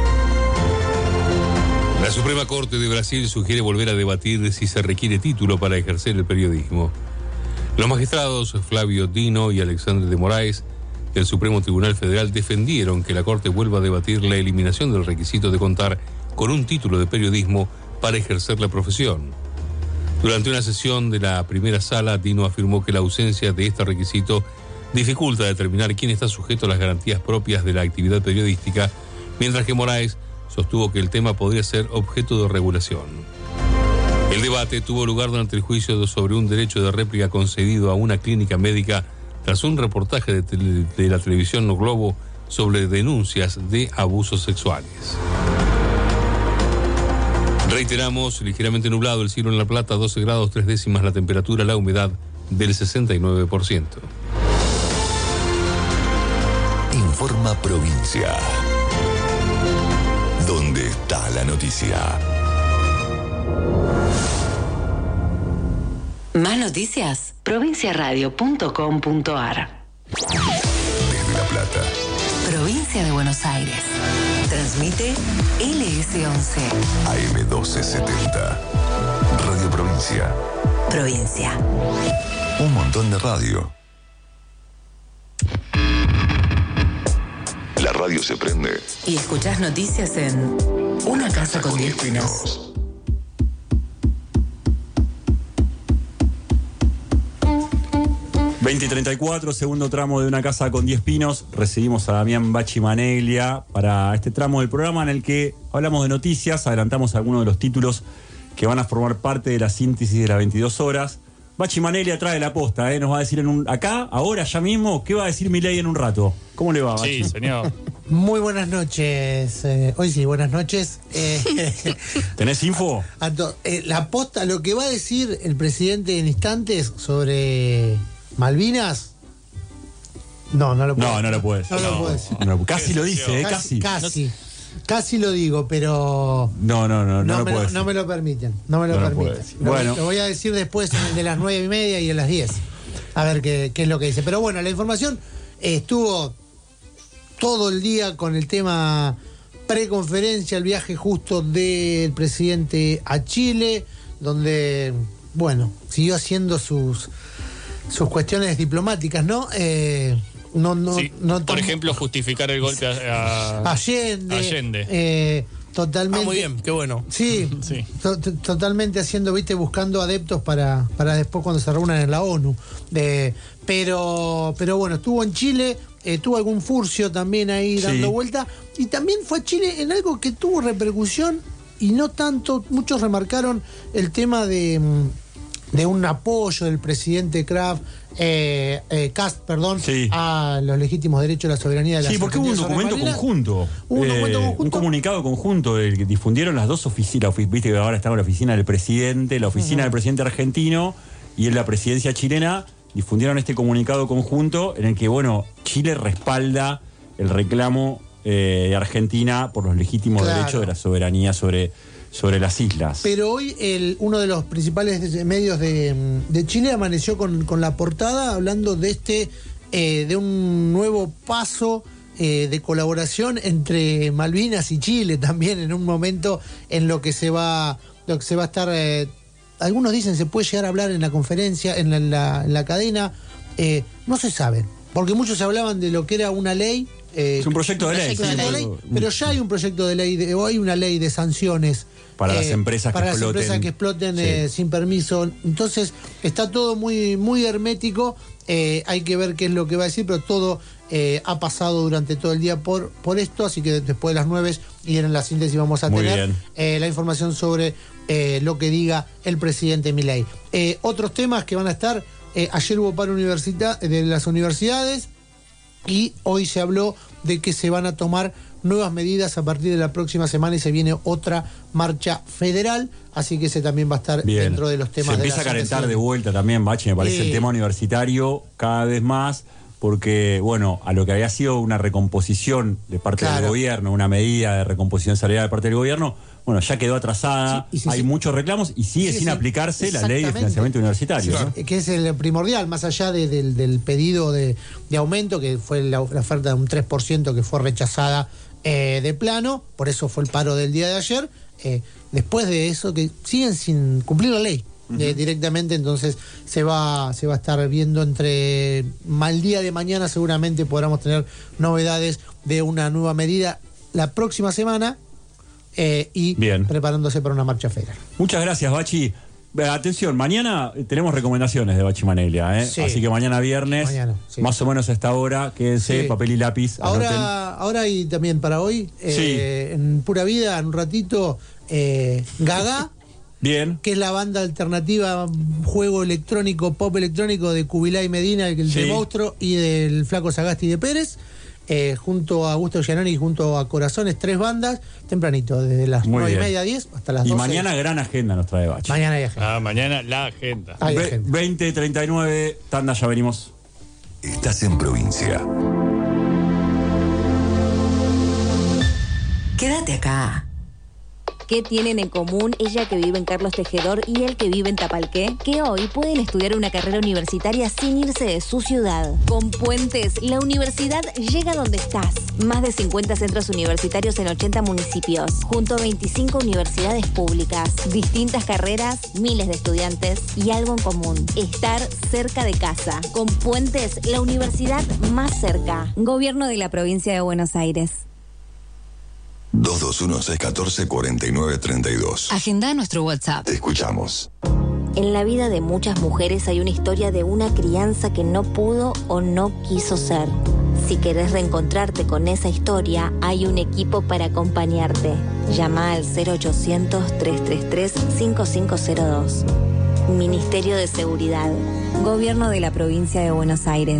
La Suprema Corte de Brasil sugiere volver a debatir si se requiere título para ejercer el periodismo. Los magistrados Flavio Dino y Alexandre de Moraes del Supremo Tribunal Federal defendieron que la Corte vuelva a debatir la eliminación del requisito de contar con un título de periodismo para ejercer la profesión. Durante una sesión de la primera sala, Dino afirmó que la ausencia de este requisito dificulta determinar quién está sujeto a las garantías propias de la actividad periodística, mientras que Moraes sostuvo que el tema podría ser objeto de regulación. El debate tuvo lugar durante el juicio sobre un derecho de réplica concedido a una clínica médica tras un reportaje de, tele, de la televisión No Globo sobre denuncias de abusos sexuales. Reiteramos, ligeramente nublado el cielo en La Plata, doce grados tres décimas la temperatura, la humedad del sesenta y nueve por ciento. Informa Provincia. ¿Dónde está la noticia? Más noticias, provincia radio punto com punto ar. Desde La Plata. Provincia de Buenos Aires. Transmite L S once. A M doce setenta. Radio Provincia. Provincia. Un montón de radio. La radio se prende. Y escuchás noticias en Una Casa con diez Pinos. veinte y treinta y cuatro, segundo tramo de Una Casa con diez Pinos. Recibimos a Damián Bachi Maneglia para este tramo del programa en el que hablamos de noticias, adelantamos algunos de los títulos que van a formar parte de la síntesis de las veintidós horas. Bachi Maneglia trae la posta, ¿eh? Nos va a decir en un, acá, ahora, ya mismo, ¿qué va a decir Milei en un rato? ¿Cómo le va, Bachi? Sí, señor. Muy buenas noches. Eh, hoy sí, buenas noches. Eh, ¿Tenés info? a to- eh, la posta, lo que va a decir el presidente en instantes sobre Malvinas. No, no lo puedo No, no lo puede decir. No, lo puedo decir. No, no, casi lo dice, ¿eh? Casi. Casi. Casi lo digo, pero No, no, no, no, no, lo me puede lo, decir. no me lo permiten. No me lo No lo permiten. puede decir. Lo, Bueno. lo voy a decir después en el de las nueve y media y en las diez. A ver qué, qué es lo que dice. Pero bueno, la información eh, estuvo todo el día con el tema preconferencia, el viaje justo del presidente a Chile, donde, bueno, siguió haciendo sus, sus cuestiones diplomáticas, ¿no? Eh, no, no, Sí, no por tam- ejemplo, justificar el golpe a, a- Allende. Allende. eh, totalmente. Ah, muy bien, qué bueno. Sí, Sí. to- to- totalmente haciendo, viste, buscando adeptos para, para después cuando se reúnan en la ONU. Eh, pero, pero bueno, estuvo en Chile, eh, tuvo algún furcio también ahí Sí. dando vuelta. Y también fue a Chile en algo que tuvo repercusión y no tanto. Muchos remarcaron el tema de, mm, de un apoyo del presidente Kraft. Eh, eh, Cast, perdón, Sí. a los legítimos derechos de la soberanía de la Sí, porque hubo un documento conjunto. Hubo un eh, documento conjunto. Un comunicado conjunto del que difundieron las dos oficinas. ofi- Viste que ahora está en la oficina del presidente, la oficina Ujú. del presidente argentino y en la presidencia chilena. Difundieron este comunicado conjunto en el que, bueno, Chile respalda el reclamo eh, de Argentina por los legítimos Claro. derechos de la soberanía sobre, sobre las islas. Pero hoy el, uno de los principales medios de, de Chile amaneció con, con la portada hablando de este eh, de un nuevo paso eh, de colaboración entre Malvinas y Chile también en un momento en lo que se va lo que se va a estar eh, algunos dicen se puede llegar a hablar en la conferencia en la, en la, en la cadena eh, no se sabe porque muchos hablaban de lo que era una ley eh, Es un proyecto de ley, proyecto sí, de ley, algo- pero ya hay un proyecto de ley de, o hay una ley de sanciones Para las eh, empresas que para las exploten. empresas que exploten Sí. eh, sin permiso. Entonces está todo muy, muy hermético. Eh, hay que ver qué es lo que va a decir, pero todo eh, ha pasado durante todo el día por, por esto. Así que después de las nueve y en la síntesis vamos a Muy tener bien. eh, la información sobre eh, lo que diga el presidente Milei. Eh, otros temas que van a estar. Eh, ayer hubo paro universita- de las universidades y hoy se habló de que se van a tomar nuevas medidas a partir de la próxima semana y se viene otra marcha federal, así que ese también va a estar Bien. dentro de los temas Se de empieza la a calentar síntesis. de vuelta también, Bachi, me parece Sí. el tema universitario cada vez más, porque, bueno, a lo que había sido una recomposición de parte Claro. del gobierno, una medida de recomposición salarial de parte del gobierno, bueno, ya quedó atrasada, Sí, y sí, hay sí. muchos reclamos y sigue Sí, sin sí. aplicarse la ley de Exactamente. financiamiento universitario. Sí, ¿no? sí, que es el primordial, más allá de- del, del pedido de, de aumento, que fue la, la oferta de un tres por ciento que fue rechazada eh, de plano, por eso fue el paro del día de ayer. Eh, después de eso, que siguen sin cumplir la ley. eh, directamente, entonces se va se va a estar viendo entre mal día de mañana, seguramente podamos tener novedades de una nueva medida la próxima semana eh, y Bien. preparándose para una marcha federal. Muchas gracias, Bachi. Eh, Atención, mañana tenemos recomendaciones de Bachi Maneglia, ¿eh? Sí. Así que mañana viernes, Mañana, sí. más o menos a esta hora, quédense, Sí. papel y lápiz, anoten. Ahora, ahora y también para hoy, eh, en Pura Vida, en un ratito, eh, Gaga, Bien. que es la banda alternativa, juego electrónico, pop electrónico de Kubilay Medina, el Sí. de Monstruo, y del Flaco Sagasti de Pérez, eh, junto a Augusto Giannoni y junto a Corazones, tres bandas, tempranito, desde las Muy nueve y bien. media, diez, hasta las Y doce. mañana gran agenda nos trae Bachi. Mañana hay agenda. Ah, mañana la agenda. Hay Ve- agenda. veinte treinta y nueve, tanda, ya venimos. Estás en provincia. Quédate acá. ¿Qué tienen en común ella que vive en Carlos Tejedor y él que vive en Tapalqué? Que hoy pueden estudiar una carrera universitaria sin irse de su ciudad. Con Puentes, la universidad llega donde estás. Más de cincuenta centros universitarios en ochenta municipios, junto a veinticinco universidades públicas, distintas carreras, miles de estudiantes y algo en común: estar cerca de casa. Con Puentes, la universidad más cerca. Gobierno de la provincia de Buenos Aires. dos dos uno, seis uno cuatro, cuatro nueve tres dos. Agenda nuestro WhatsApp. Te escuchamos. En la vida de muchas mujeres hay una historia de una crianza que no pudo o no quiso ser. Si querés reencontrarte con esa historia, hay un equipo para acompañarte. Llama al cero ochocientos, tres tres tres, cinco cinco cero dos. Ministerio de Seguridad. Gobierno de la provincia de Buenos Aires.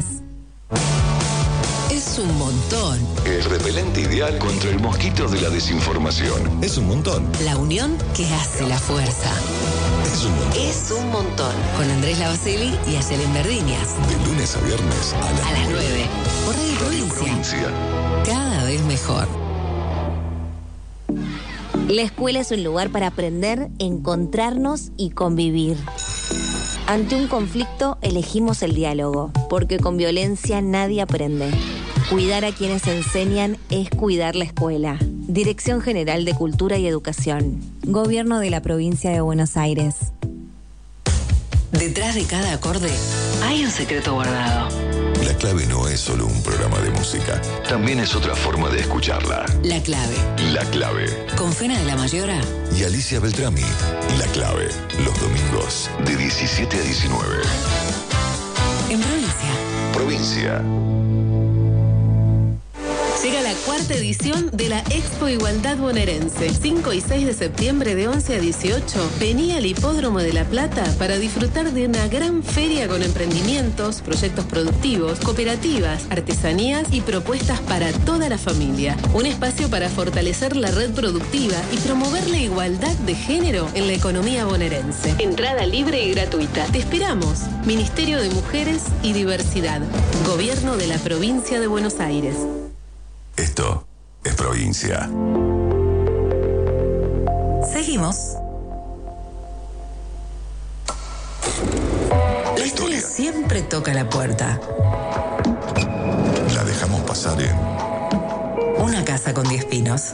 Es un montón. El repelente ideal contra el mosquito de la desinformación. Es un montón. La unión que hace la fuerza. Es un montón. Es un montón. Con Andrés Lavaceli y Ayelen Verdiñas. De lunes a viernes a las, a las nueve. Por Radio Provincia. Provincia. Cada vez mejor. La escuela es un lugar para aprender, encontrarnos y convivir. Ante un conflicto, elegimos el diálogo, porque con violencia nadie aprende. Cuidar a quienes enseñan es cuidar la escuela. Dirección General de Cultura y Educación. Gobierno de la provincia de Buenos Aires. Detrás de cada acorde hay un secreto guardado. La clave no es solo un programa de música, también es otra forma de escucharla. La clave. La clave. Con Fena de la Mayora y Alicia Beltrami. La clave. Los domingos de diecisiete a diecinueve. En provincia. Provincia. Llega la cuarta edición de la Expo Igualdad Bonaerense. cinco y seis de septiembre de once a dieciocho. Vení al Hipódromo de La Plata para disfrutar de una gran feria con emprendimientos, proyectos productivos, cooperativas, artesanías y propuestas para toda la familia. Un espacio para fortalecer la red productiva y promover la igualdad de género en la economía bonaerense. Entrada libre y gratuita. Te esperamos. Ministerio de Mujeres y Diversidad. Gobierno de la Provincia de Buenos Aires. Esto es provincia. Seguimos. La historia siempre toca la puerta. La dejamos pasar en Una casa con diez pinos.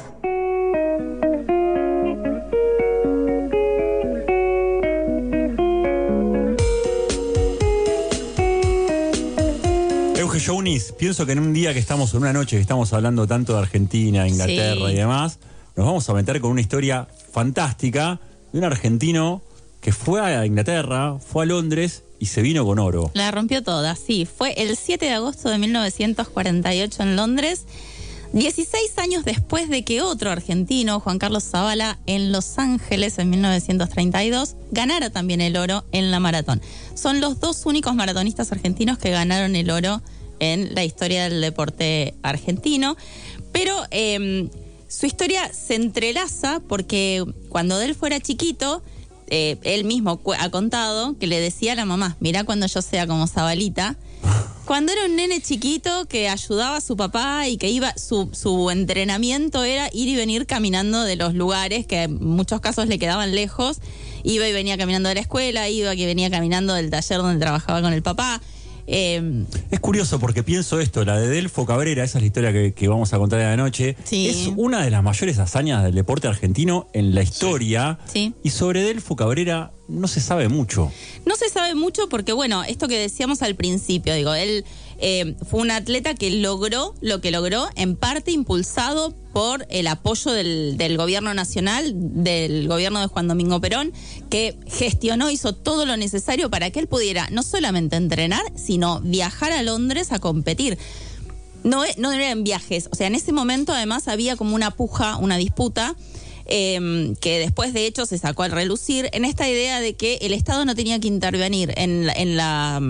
Younis, pienso que en un día que estamos, en una noche que estamos hablando tanto de Argentina, Inglaterra sí. y demás, nos vamos a meter con una historia fantástica de un argentino que fue a Inglaterra, fue a Londres y se vino con oro. La rompió toda, sí. Fue el siete de agosto de mil novecientos cuarenta y ocho en Londres, dieciséis años después de que otro argentino, Juan Carlos Zavala, en Los Ángeles en mil novecientos treinta y dos, ganara también el oro en la maratón. Son los dos únicos maratonistas argentinos que ganaron el oro en la historia del deporte argentino, pero eh, su historia se entrelaza porque cuando él fuera chiquito, eh, él mismo ha contado que le decía a la mamá: mirá cuando yo sea como Zabalita. Cuando era un nene chiquito que ayudaba a su papá y que iba, su, su entrenamiento era ir y venir caminando de los lugares que en muchos casos le quedaban lejos, iba y venía caminando de la escuela, iba y venía caminando del taller donde trabajaba con el papá. Eh, es curioso porque pienso esto, la de Delfo Cabrera, esa es la historia que, que vamos a contar de la noche, sí. es una de las mayores hazañas del deporte argentino en la historia, sí. y sobre Delfo Cabrera no se sabe mucho. No se sabe mucho porque, bueno, esto que decíamos al principio, digo, él eh, fue un atleta que logró lo que logró, en parte impulsado por el apoyo del, del gobierno nacional, del gobierno de Juan Domingo Perón, que gestionó, hizo todo lo necesario para que él pudiera no solamente entrenar, sino viajar a Londres a competir. No, no eran viajes, o sea, en ese momento además había como una puja, una disputa, eh, que después de hecho se sacó al relucir, en esta idea de que el Estado no tenía que intervenir en la... En la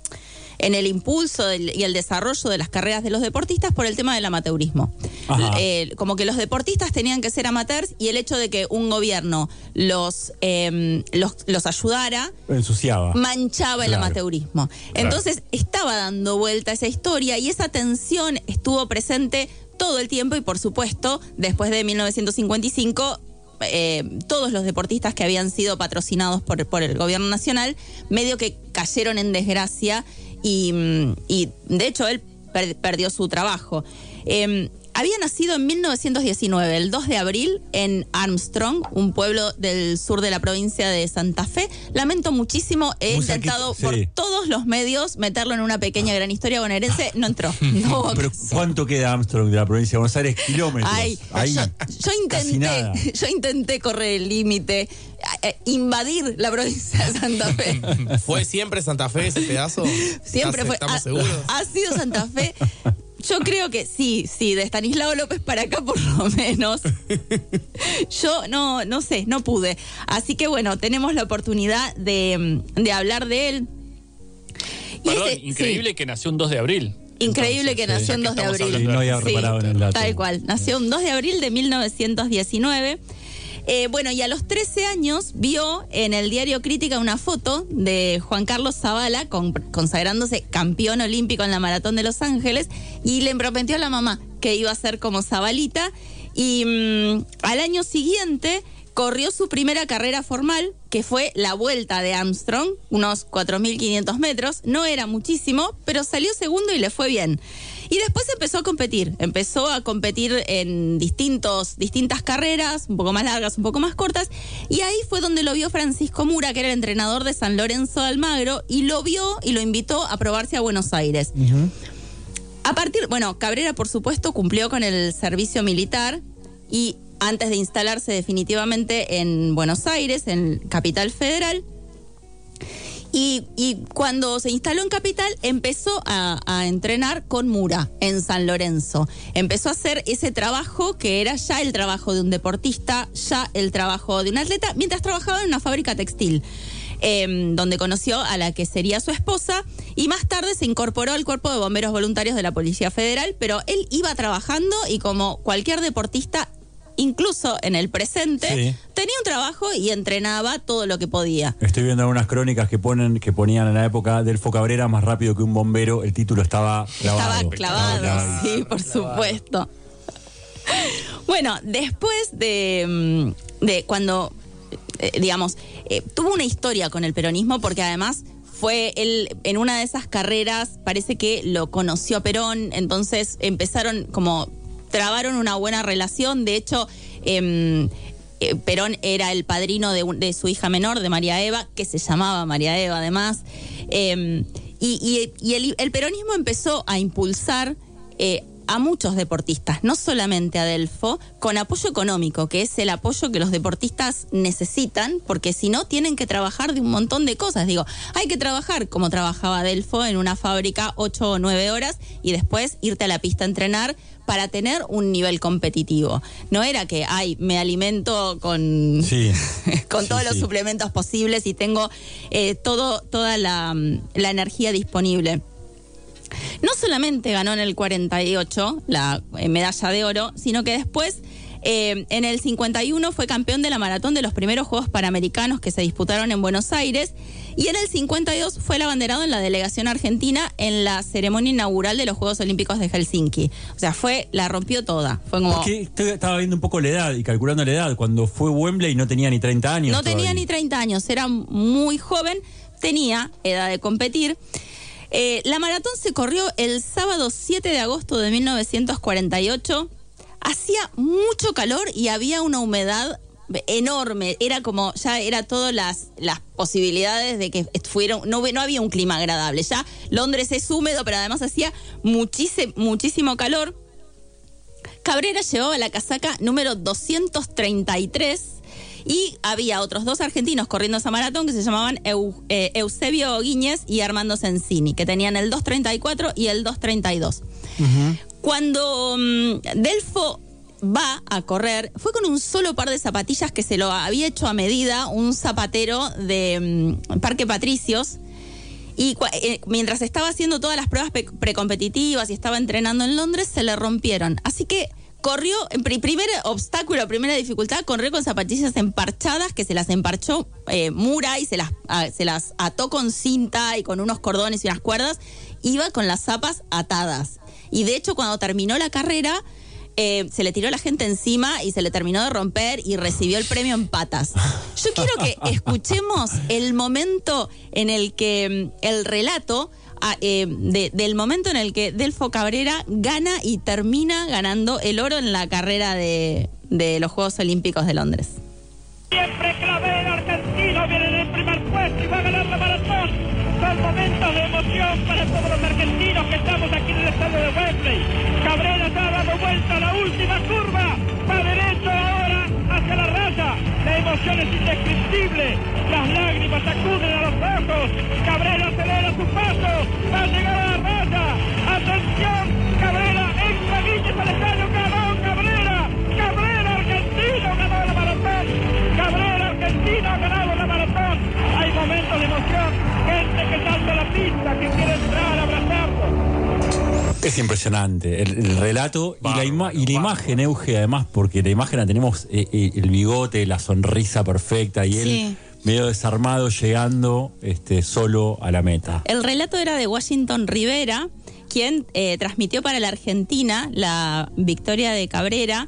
en el impulso del, y el desarrollo de las carreras de los deportistas por el tema del amateurismo. Eh, como que los deportistas tenían que ser amateurs y el hecho de que un gobierno los, eh, los, los ayudara... ensuciaba. Manchaba el claro. amateurismo. Claro. Entonces estaba dando vuelta esa historia y esa tensión estuvo presente todo el tiempo y por supuesto después de mil novecientos cincuenta y cinco eh, todos los deportistas que habían sido patrocinados por, por el gobierno nacional, medio que cayeron en desgracia y, y de hecho él per, perdió su trabajo. Eh, Había nacido en mil novecientos diecinueve, el dos de abril, en Armstrong, un pueblo del sur de la provincia de Santa Fe. Lamento muchísimo, he Muy intentado cerquita, por sí. todos los medios meterlo en una pequeña gran historia bonaerense, no entró. No, Pero ¿cuánto queda Armstrong de la provincia de Buenos Aires? Kilómetros. Ay, Ahí, yo, yo casi intenté, nada. yo intenté correr el límite, eh, invadir la provincia de Santa Fe. ¿Fue siempre Santa Fe ese pedazo? Siempre fue. ¿Estamos ha, seguros? ha sido Santa Fe. Yo creo que sí, sí, de Estanislao López para acá por lo menos. Yo no, no sé, no pude. Así que bueno, tenemos la oportunidad de, de hablar de él. Y Perdón, este- increíble sí, que nació un dos de abril. increíble que nació un dos de abril. Sí, no había Sí, reparado en el dato. tal cual. Nació un dos de abril de mil novecientos diecinueve. Eh, bueno, y a los trece años vio en el diario Crítica una foto de Juan Carlos Zavala con- consagrándose campeón olímpico en la Maratón de Los Ángeles y le prometió a la mamá que iba a ser como Zabalita y mm, al año siguiente corrió su primera carrera formal, que fue la Vuelta de Armstrong, unos cuatro mil quinientos metros. No era muchísimo, pero salió segundo y le fue bien. Y después empezó a competir. Empezó a competir en distintos, distintas carreras, un poco más largas, un poco más cortas. Y ahí fue donde lo vio Francisco Mura, que era el entrenador de San Lorenzo de Almagro, y lo vio y lo invitó a probarse a Buenos Aires. A partir, bueno, Cabrera, por supuesto, cumplió con el servicio militar y antes de instalarse definitivamente en Buenos Aires, en Capital Federal, y, y cuando se instaló en Capital, empezó a, a entrenar con Mura en San Lorenzo. Empezó a hacer ese trabajo que era ya el trabajo de un deportista, ya el trabajo de un atleta, mientras trabajaba en una fábrica textil. Eh, donde conoció a la que sería su esposa y más tarde se incorporó al cuerpo de bomberos voluntarios de la Policía Federal, pero él iba trabajando y como cualquier deportista, incluso en el presente, Sí. tenía un trabajo y entrenaba todo lo que podía. Estoy viendo algunas crónicas que ponen que ponían en la época Delfo Cabrera más rápido que un bombero. El título estaba clavado. Estaba clavado, Estaba clavado. sí, por supuesto. Bueno, después de, mm, de cuando, eh, digamos, eh, tuvo una historia con el peronismo porque además fue él en una de esas carreras, parece que lo conoció a Perón, entonces empezaron como, trabaron una buena relación. De hecho, eh, eh, Perón era el padrino de, un- de su hija menor, de María Eva, que se llamaba María Eva además. Eh, y y- y el, el peronismo empezó a impulsar eh, a muchos deportistas, no solamente a Delfo, con apoyo económico, que es el apoyo que los deportistas necesitan, porque si no tienen que trabajar de un montón de cosas. Digo, hay que trabajar como trabajaba Delfo en una fábrica ocho o nueve horas y después irte a la pista a entrenar para tener un nivel competitivo. No era que, ay, me alimento con, Sí. con Sí, todos los sí. suplementos posibles y tengo eh, todo, toda la, la energía disponible. No solamente ganó en el cuarenta y ocho la eh, medalla de oro, sino que después, eh, en el cincuenta y uno, fue campeón de la maratón de los primeros Juegos Panamericanos que se disputaron en Buenos Aires. Y en el cincuenta y dos fue el abanderado en la delegación argentina en la ceremonia inaugural de los Juegos Olímpicos de Helsinki. O sea, fue, la rompió toda. Fue como... Porque estoy- estaba viendo un poco la edad y calculando la edad. Cuando fue Wembley no tenía ni treinta años. No tenía todavía. ni treinta años, era muy joven, tenía edad de competir. Eh, la maratón se corrió el sábado siete de agosto de mil novecientos cuarenta y ocho. Hacía mucho calor y había una humedad enorme. Era como, ya era todas las, las posibilidades de que fueron, no, no había un clima agradable. Ya Londres es húmedo, pero además hacía muchísimo, muchísimo calor. Cabrera llevaba la casaca número doscientos treinta y tres y había otros dos argentinos corriendo esa maratón que se llamaban Eu- eh, Eusebio Guíñez y Armando Sensini, que tenían el dos treinta y cuatro y el dos treinta y dos. Cuando um, Delfo va a correr, fue con un solo par de zapatillas que se lo había hecho a medida un zapatero de um, Parque Patricios. Y cua- eh, mientras estaba haciendo todas las pruebas pe- precompetitivas y estaba entrenando en Londres, se le rompieron. Así que corrió, en pri- primer obstáculo, primera dificultad, corrió con zapatillas emparchadas, que se las emparchó eh, Mura y se las, ah, se las ató con cinta y con unos cordones y unas cuerdas. Iba con las zapas atadas. Y de hecho, cuando terminó la carrera, eh, se le tiró la gente encima y se le terminó de romper y recibió el premio en patas. Yo quiero que escuchemos el momento en el que mm, el relato a, eh, de, del momento en el que Delfo Cabrera gana y termina ganando el oro en la carrera de, de los Juegos Olímpicos de Londres. Siempre Clavera, argentino, viene en el primer puesto y va a ganar la maratón. Son momentos de emoción para todos los argentinos que estamos aquí en el estadio de Wembley. Cabrera ya ha dado vuelta a la última curva. Va derecho ahora hacia la raya. La emoción es indescriptible. Las lágrimas acuden a los ojos. Cabrera acelera su paso. Va a llegar a la raya. Atención, Cabrera, entra Guille al estadio. Ganó Cabrera. Cabrera, argentino, ganó la maratón. Cabrera, argentino, ha ganado la maratón. Hay momentos de emoción. Gente que salta a la pista, que quiere entrar a abrazarlo. Es impresionante el, el relato y, la ima- y la imagen, Euge, además, porque la imagen la tenemos, eh, eh, el bigote, la sonrisa perfecta y él Sí. medio desarmado llegando este, solo a la meta. El relato era de Washington Rivera, quien eh, transmitió para la Argentina la victoria de Cabrera.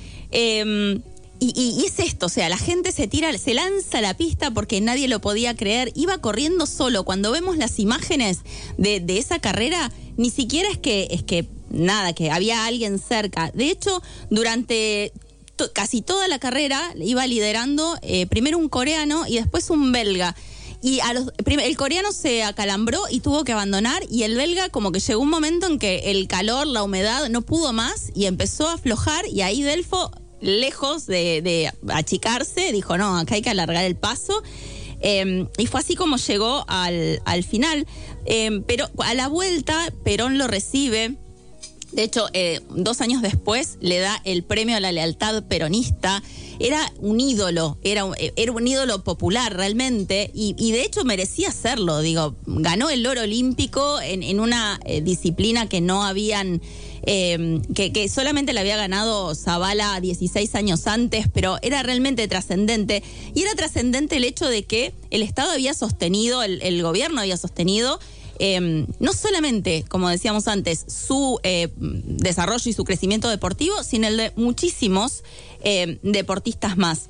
Eh, Y, y, y es esto, o sea, la gente se tira, se lanza a la pista porque nadie lo podía creer, iba corriendo solo. Cuando vemos las imágenes de, de esa carrera, ni siquiera es que, es que nada, que había alguien cerca. De hecho, durante to, casi toda la carrera iba liderando eh, primero un coreano y después un belga. Y a los, el coreano se acalambró y tuvo que abandonar, y el belga como que llegó un momento en que el calor, la humedad, no pudo más y empezó a aflojar, y ahí Delfo, lejos de, de achicarse, dijo, no, acá hay que alargar el paso. Eh, y fue así como llegó al, al final. Eh, pero a la vuelta, Perón lo recibe. De hecho, eh, dos años después le da el premio a la lealtad peronista. Era un ídolo, era un, era un ídolo popular realmente, y, y de hecho merecía serlo. Digo, ganó el oro olímpico en, en una eh, disciplina que no habían... Eh, que, que solamente la había ganado Zabala dieciséis años antes, pero era realmente trascendente. Y era trascendente el hecho de que el Estado había sostenido, el, el gobierno había sostenido, eh, no solamente, como decíamos antes, su eh, desarrollo y su crecimiento deportivo, sino el de muchísimos eh, deportistas más.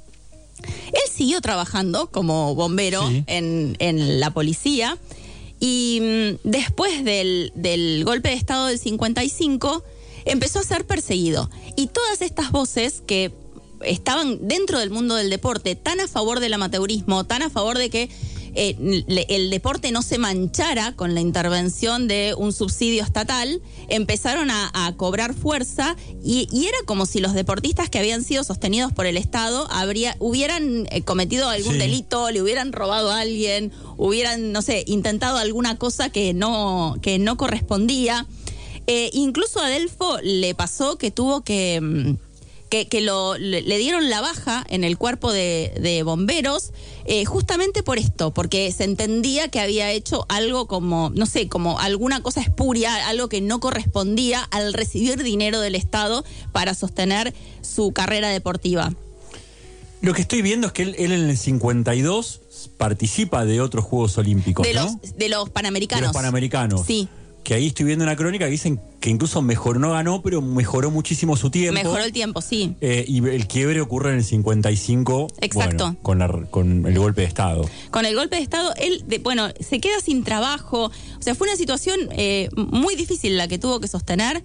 Él siguió trabajando como bombero sí. en, en la policía. Y mmm, después del, del golpe de Estado del cincuenta y cinco, empezó a ser perseguido. Y todas estas voces que estaban dentro del mundo del deporte, tan a favor del amateurismo, tan a favor de que eh, le, el deporte no se manchara con la intervención de un subsidio estatal, empezaron a, a cobrar fuerza, y, y era como si los deportistas que habían sido sostenidos por el Estado habría, hubieran eh, cometido algún sí. delito, le hubieran robado a alguien, hubieran, no sé, intentado alguna cosa que no, que no correspondía. Eh, incluso a Delfo le pasó que tuvo que... que, que lo, le, le dieron la baja en el cuerpo de, de bomberos, eh, justamente por esto, porque se entendía que había hecho algo como, no sé, como alguna cosa espuria, algo que no correspondía al recibir dinero del Estado para sostener su carrera deportiva. Lo que estoy viendo es que él, él en el cincuenta y dos participa de otros Juegos Olímpicos, de ¿no? los, de los Panamericanos. De los Panamericanos. Sí. Que ahí estoy viendo una crónica que dicen que incluso mejoró, no ganó, pero mejoró muchísimo su tiempo. Mejoró el tiempo, sí. Eh, y el quiebre ocurre en el cincuenta y cinco. Exacto. Bueno, con, la, con el golpe de Estado. Con el golpe de Estado, él, de, bueno, se queda sin trabajo. O sea, fue una situación eh, muy difícil la que tuvo que sostener.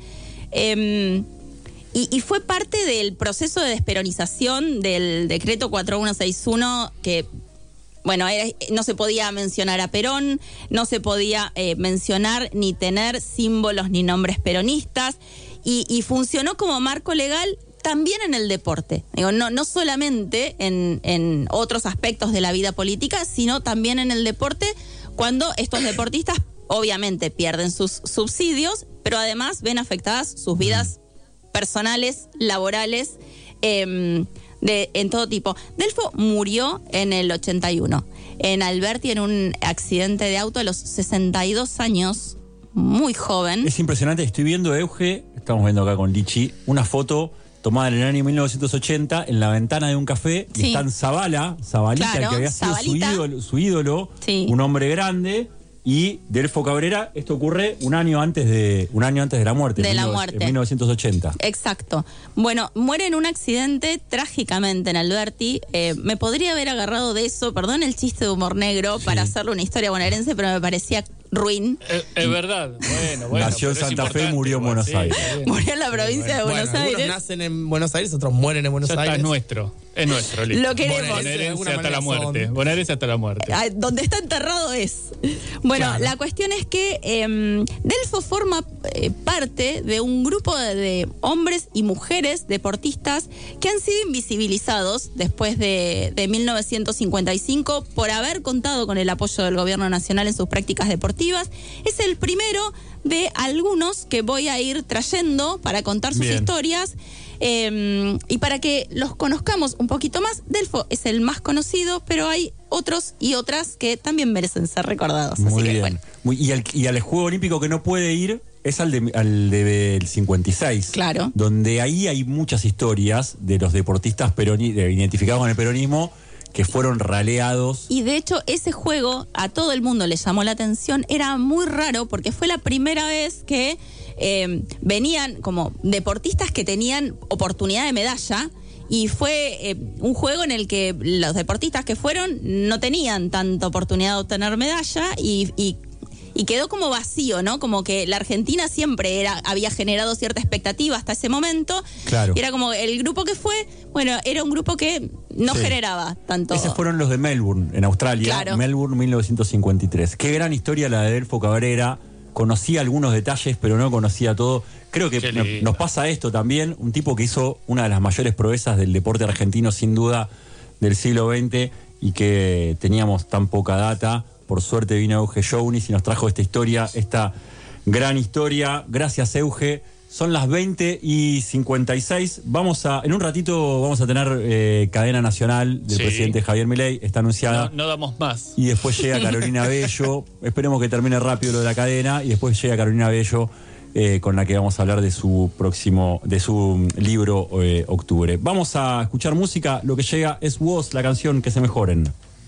Eh, y, y fue parte del proceso de desperonización del decreto cuatro mil ciento sesenta y uno que... Bueno, era, no se podía mencionar a Perón, no se podía eh, mencionar ni tener símbolos ni nombres peronistas, y, y funcionó como marco legal también en el deporte. Digo, no, no solamente en, en otros aspectos de la vida política, sino también en el deporte, cuando estos deportistas obviamente pierden sus subsidios, pero además ven afectadas sus vidas personales, laborales, eh, De, en todo tipo. Delfo murió en el ochenta y uno, en Alberti, en un accidente de auto a los sesenta y dos años, muy joven. Es impresionante, estoy viendo, Euge, estamos viendo acá con Lichi, una foto tomada en el año mil novecientos ochenta en la ventana de un café, y sí. están Zabala, Zabalita, claro, que había sido Zabalita. su ídolo, su ídolo Sí. un hombre grande, Y Delfo Cabrera, esto ocurre un año antes de un año antes de la muerte. De en la mil novecientos muerte. En mil novecientos ochenta. Exacto. Bueno, muere en un accidente trágicamente en Alberti. Eh, me podría haber agarrado de eso, perdón el chiste de humor negro, para hacerle una historia bonaerense, pero me parecía ruin. Es, es verdad. Bueno, bueno. Nació en pero es Santa Fe, importante, murió en igual, Buenos sí, Aires. está bien. Murió en la provincia de Bueno, Buenos algunos Aires. nacen en Buenos Aires, otros mueren en Buenos Ya está, Aires. es nuestro. Es nuestro, listo. Lo queremos. Bonaerense De alguna hasta la manera muerte. son. Bonaerense hasta la muerte. Ah, donde está enterrado es. Bueno, Claro. la cuestión es que eh, Delfo forma eh, parte de un grupo de, de hombres y mujeres deportistas que han sido invisibilizados después de, de mil novecientos cincuenta y cinco por haber contado con el apoyo del gobierno nacional en sus prácticas deportivas. Es el primero de algunos que voy a ir trayendo para contar sus Bien. historias. Eh, y para que los conozcamos un poquito más, Delfo es el más conocido, pero hay otros y otras que también merecen ser recordados. Muy Así que, bien. bueno. Muy- y, al, y al Juego Olímpico que no puede ir es al de, al de- del cincuenta y seis. Claro. Donde ahí hay muchas historias de los deportistas peroni- de- identificados con el peronismo que fueron raleados. Y de hecho, ese juego a todo el mundo le llamó la atención. Era muy raro porque fue la primera vez que eh, venían como deportistas que tenían oportunidad de medalla. Y fue eh, un juego en el que los deportistas que fueron no tenían tanta oportunidad de obtener medalla y, y, y quedó como vacío, ¿no? Como que la Argentina siempre era, había generado cierta expectativa hasta ese momento. Claro. Y era como el grupo que fue, bueno, era un grupo que no Sí. generaba tanto. Esos fueron los de Melbourne, en Australia. Claro. Melbourne, mil novecientos cincuenta y tres. Qué gran historia la de Delfo Cabrera. Conocía algunos detalles, pero no conocía todo. Creo que Qué me- lindo. nos pasa esto también. Un tipo que hizo una de las mayores proezas del deporte argentino, sin duda, del siglo veinte, y que teníamos tan poca data. Por suerte vino Euge Jounis y nos trajo esta historia, esta gran historia. Gracias, Euge. Son las veinte y cincuenta y seis. Vamos a, en un ratito vamos a tener eh, cadena nacional del Sí. presidente Javier Milei. Está anunciada. No, no damos más. Y después llega Carolina Bello. Esperemos que termine rápido lo de la cadena. Y después llega Carolina Bello, eh, con la que vamos a hablar de su próximo, de su libro eh, Octubre. Vamos a escuchar música. Lo que llega es Woz, la canción Que se mejoren.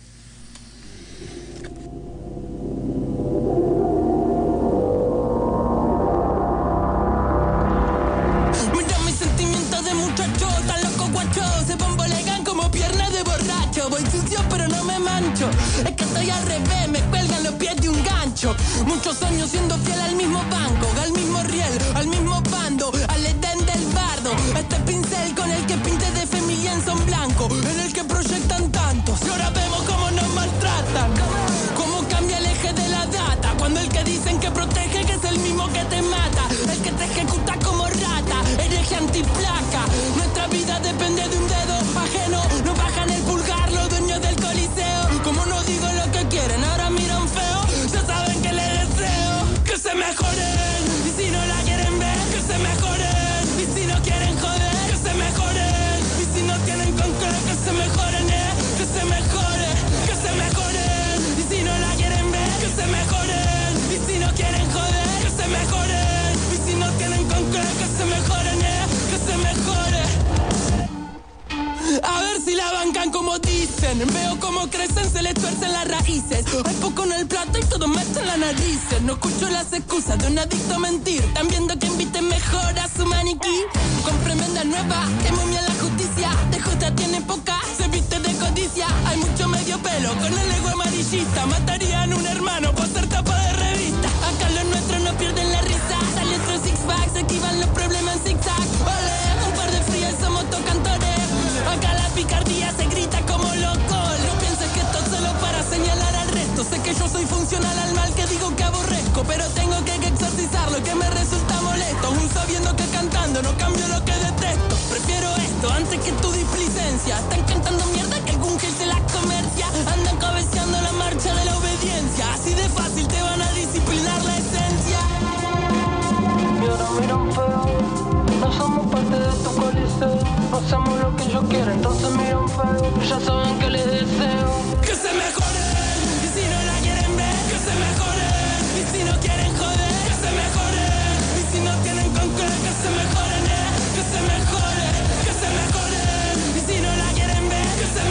Mira mis sentimientos de muchacho, tan loco guacho, se bombolegan como piernas de borracho. Voy sucio pero no me mancho, es que estoy al revés, me cuelgan los pies de un gancho. Muchos años siendo fiel al mismo banco, al mismo riel, al mismo bando, al Edén del bardo. Este pincel con el que pinté de familia en son blanco, en el que proyectan tantos. Y ahora vemos cómo nos maltratan, cómo cambia el eje de la data. Cuando el que dicen que protege, que es el mismo que te mata, el que te ejecuta como rata, hereje antiplaca. Nuestra vida depende de un dedo ajeno, no bajan el pulgar los dueños del coliseo. Como no digo lo que quieren, ahora miran feo, ya saben que les deseo que se mejoren. Y si no la quieren ver, que se mejoren. Y si no quieren joder, que se mejoren. Y si no tienen con qué, que se mejoren, eh. Que se mejoren, que se mejoren. Y si no la quieren ver, que se mejoren. Y si no quieren joder, que se mejoren. Y si no tienen con qué, que se mejoren, eh. Que se mejoren. A ver si la bancan como dicen. Veo cómo crecen, se les tuercen las raíces. Hay poco en el plato y todo meten las narices. No escucho las excusas de un adicto a mentir. Están viendo que inviten mejor a su maniquí. Con tremenda nueva, que momia la justicia. De justa tiene poca, se viste de codicia. Hay mucho medio pelo con el ego amarillista. Matarían un hermano por ser tapa de revista. Acá los nuestros no pierden la risa. Sale otro six pack, se esquivan los problemas en zigzag. Ole, un par de frías somos tocantores. Acá la picardía se grita como loco. No pienses que esto es solo para señalar al resto. Sé que yo soy funcional al mal que digo que aborrezco, pero tengo que exorcizarlo que me resulta molesto. Aún sabiendo que cantando no cambio lo que detesto. Prefiero esto antes que tu displicencia. Están cantando mierda que algún gil se la comercia. Andan cabeceando la marcha de la obediencia. Así de fácil te van a disciplinar la esencia. Y ahora miran feo. No somos parte de tu coliseo. No hacemos lo que ellos quieren, entonces miran feo. Ya saben que les deseo que se mejoren. Y si no la quieren ver, que se mejoren. Y si no quieren joder, que se mejoren. Y si no tienen con qué, que se mejoren, eh. Que se mejoren, que se mejoren. Y si no la quieren ver, que se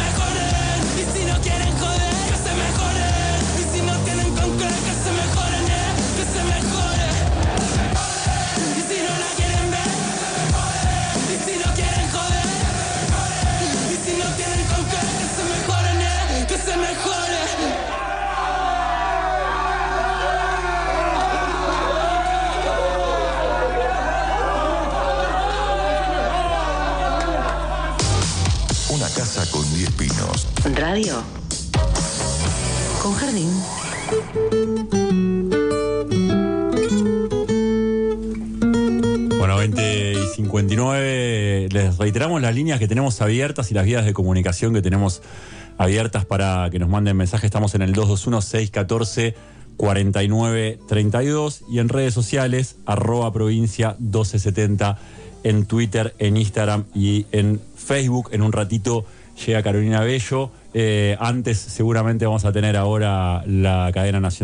Bueno, veinte y cincuenta y nueve, les reiteramos las líneas que tenemos abiertas y las vías de comunicación que tenemos abiertas para que nos manden mensajes. Estamos en el dos dos uno, seis uno cuatro, cuatro nueve tres dos y en redes sociales, arroba provincia doce setenta, en Twitter, en Instagram y en Facebook. En un ratito llega Carolina Bello. Eh, antes seguramente vamos a tener ahora la cadena nacional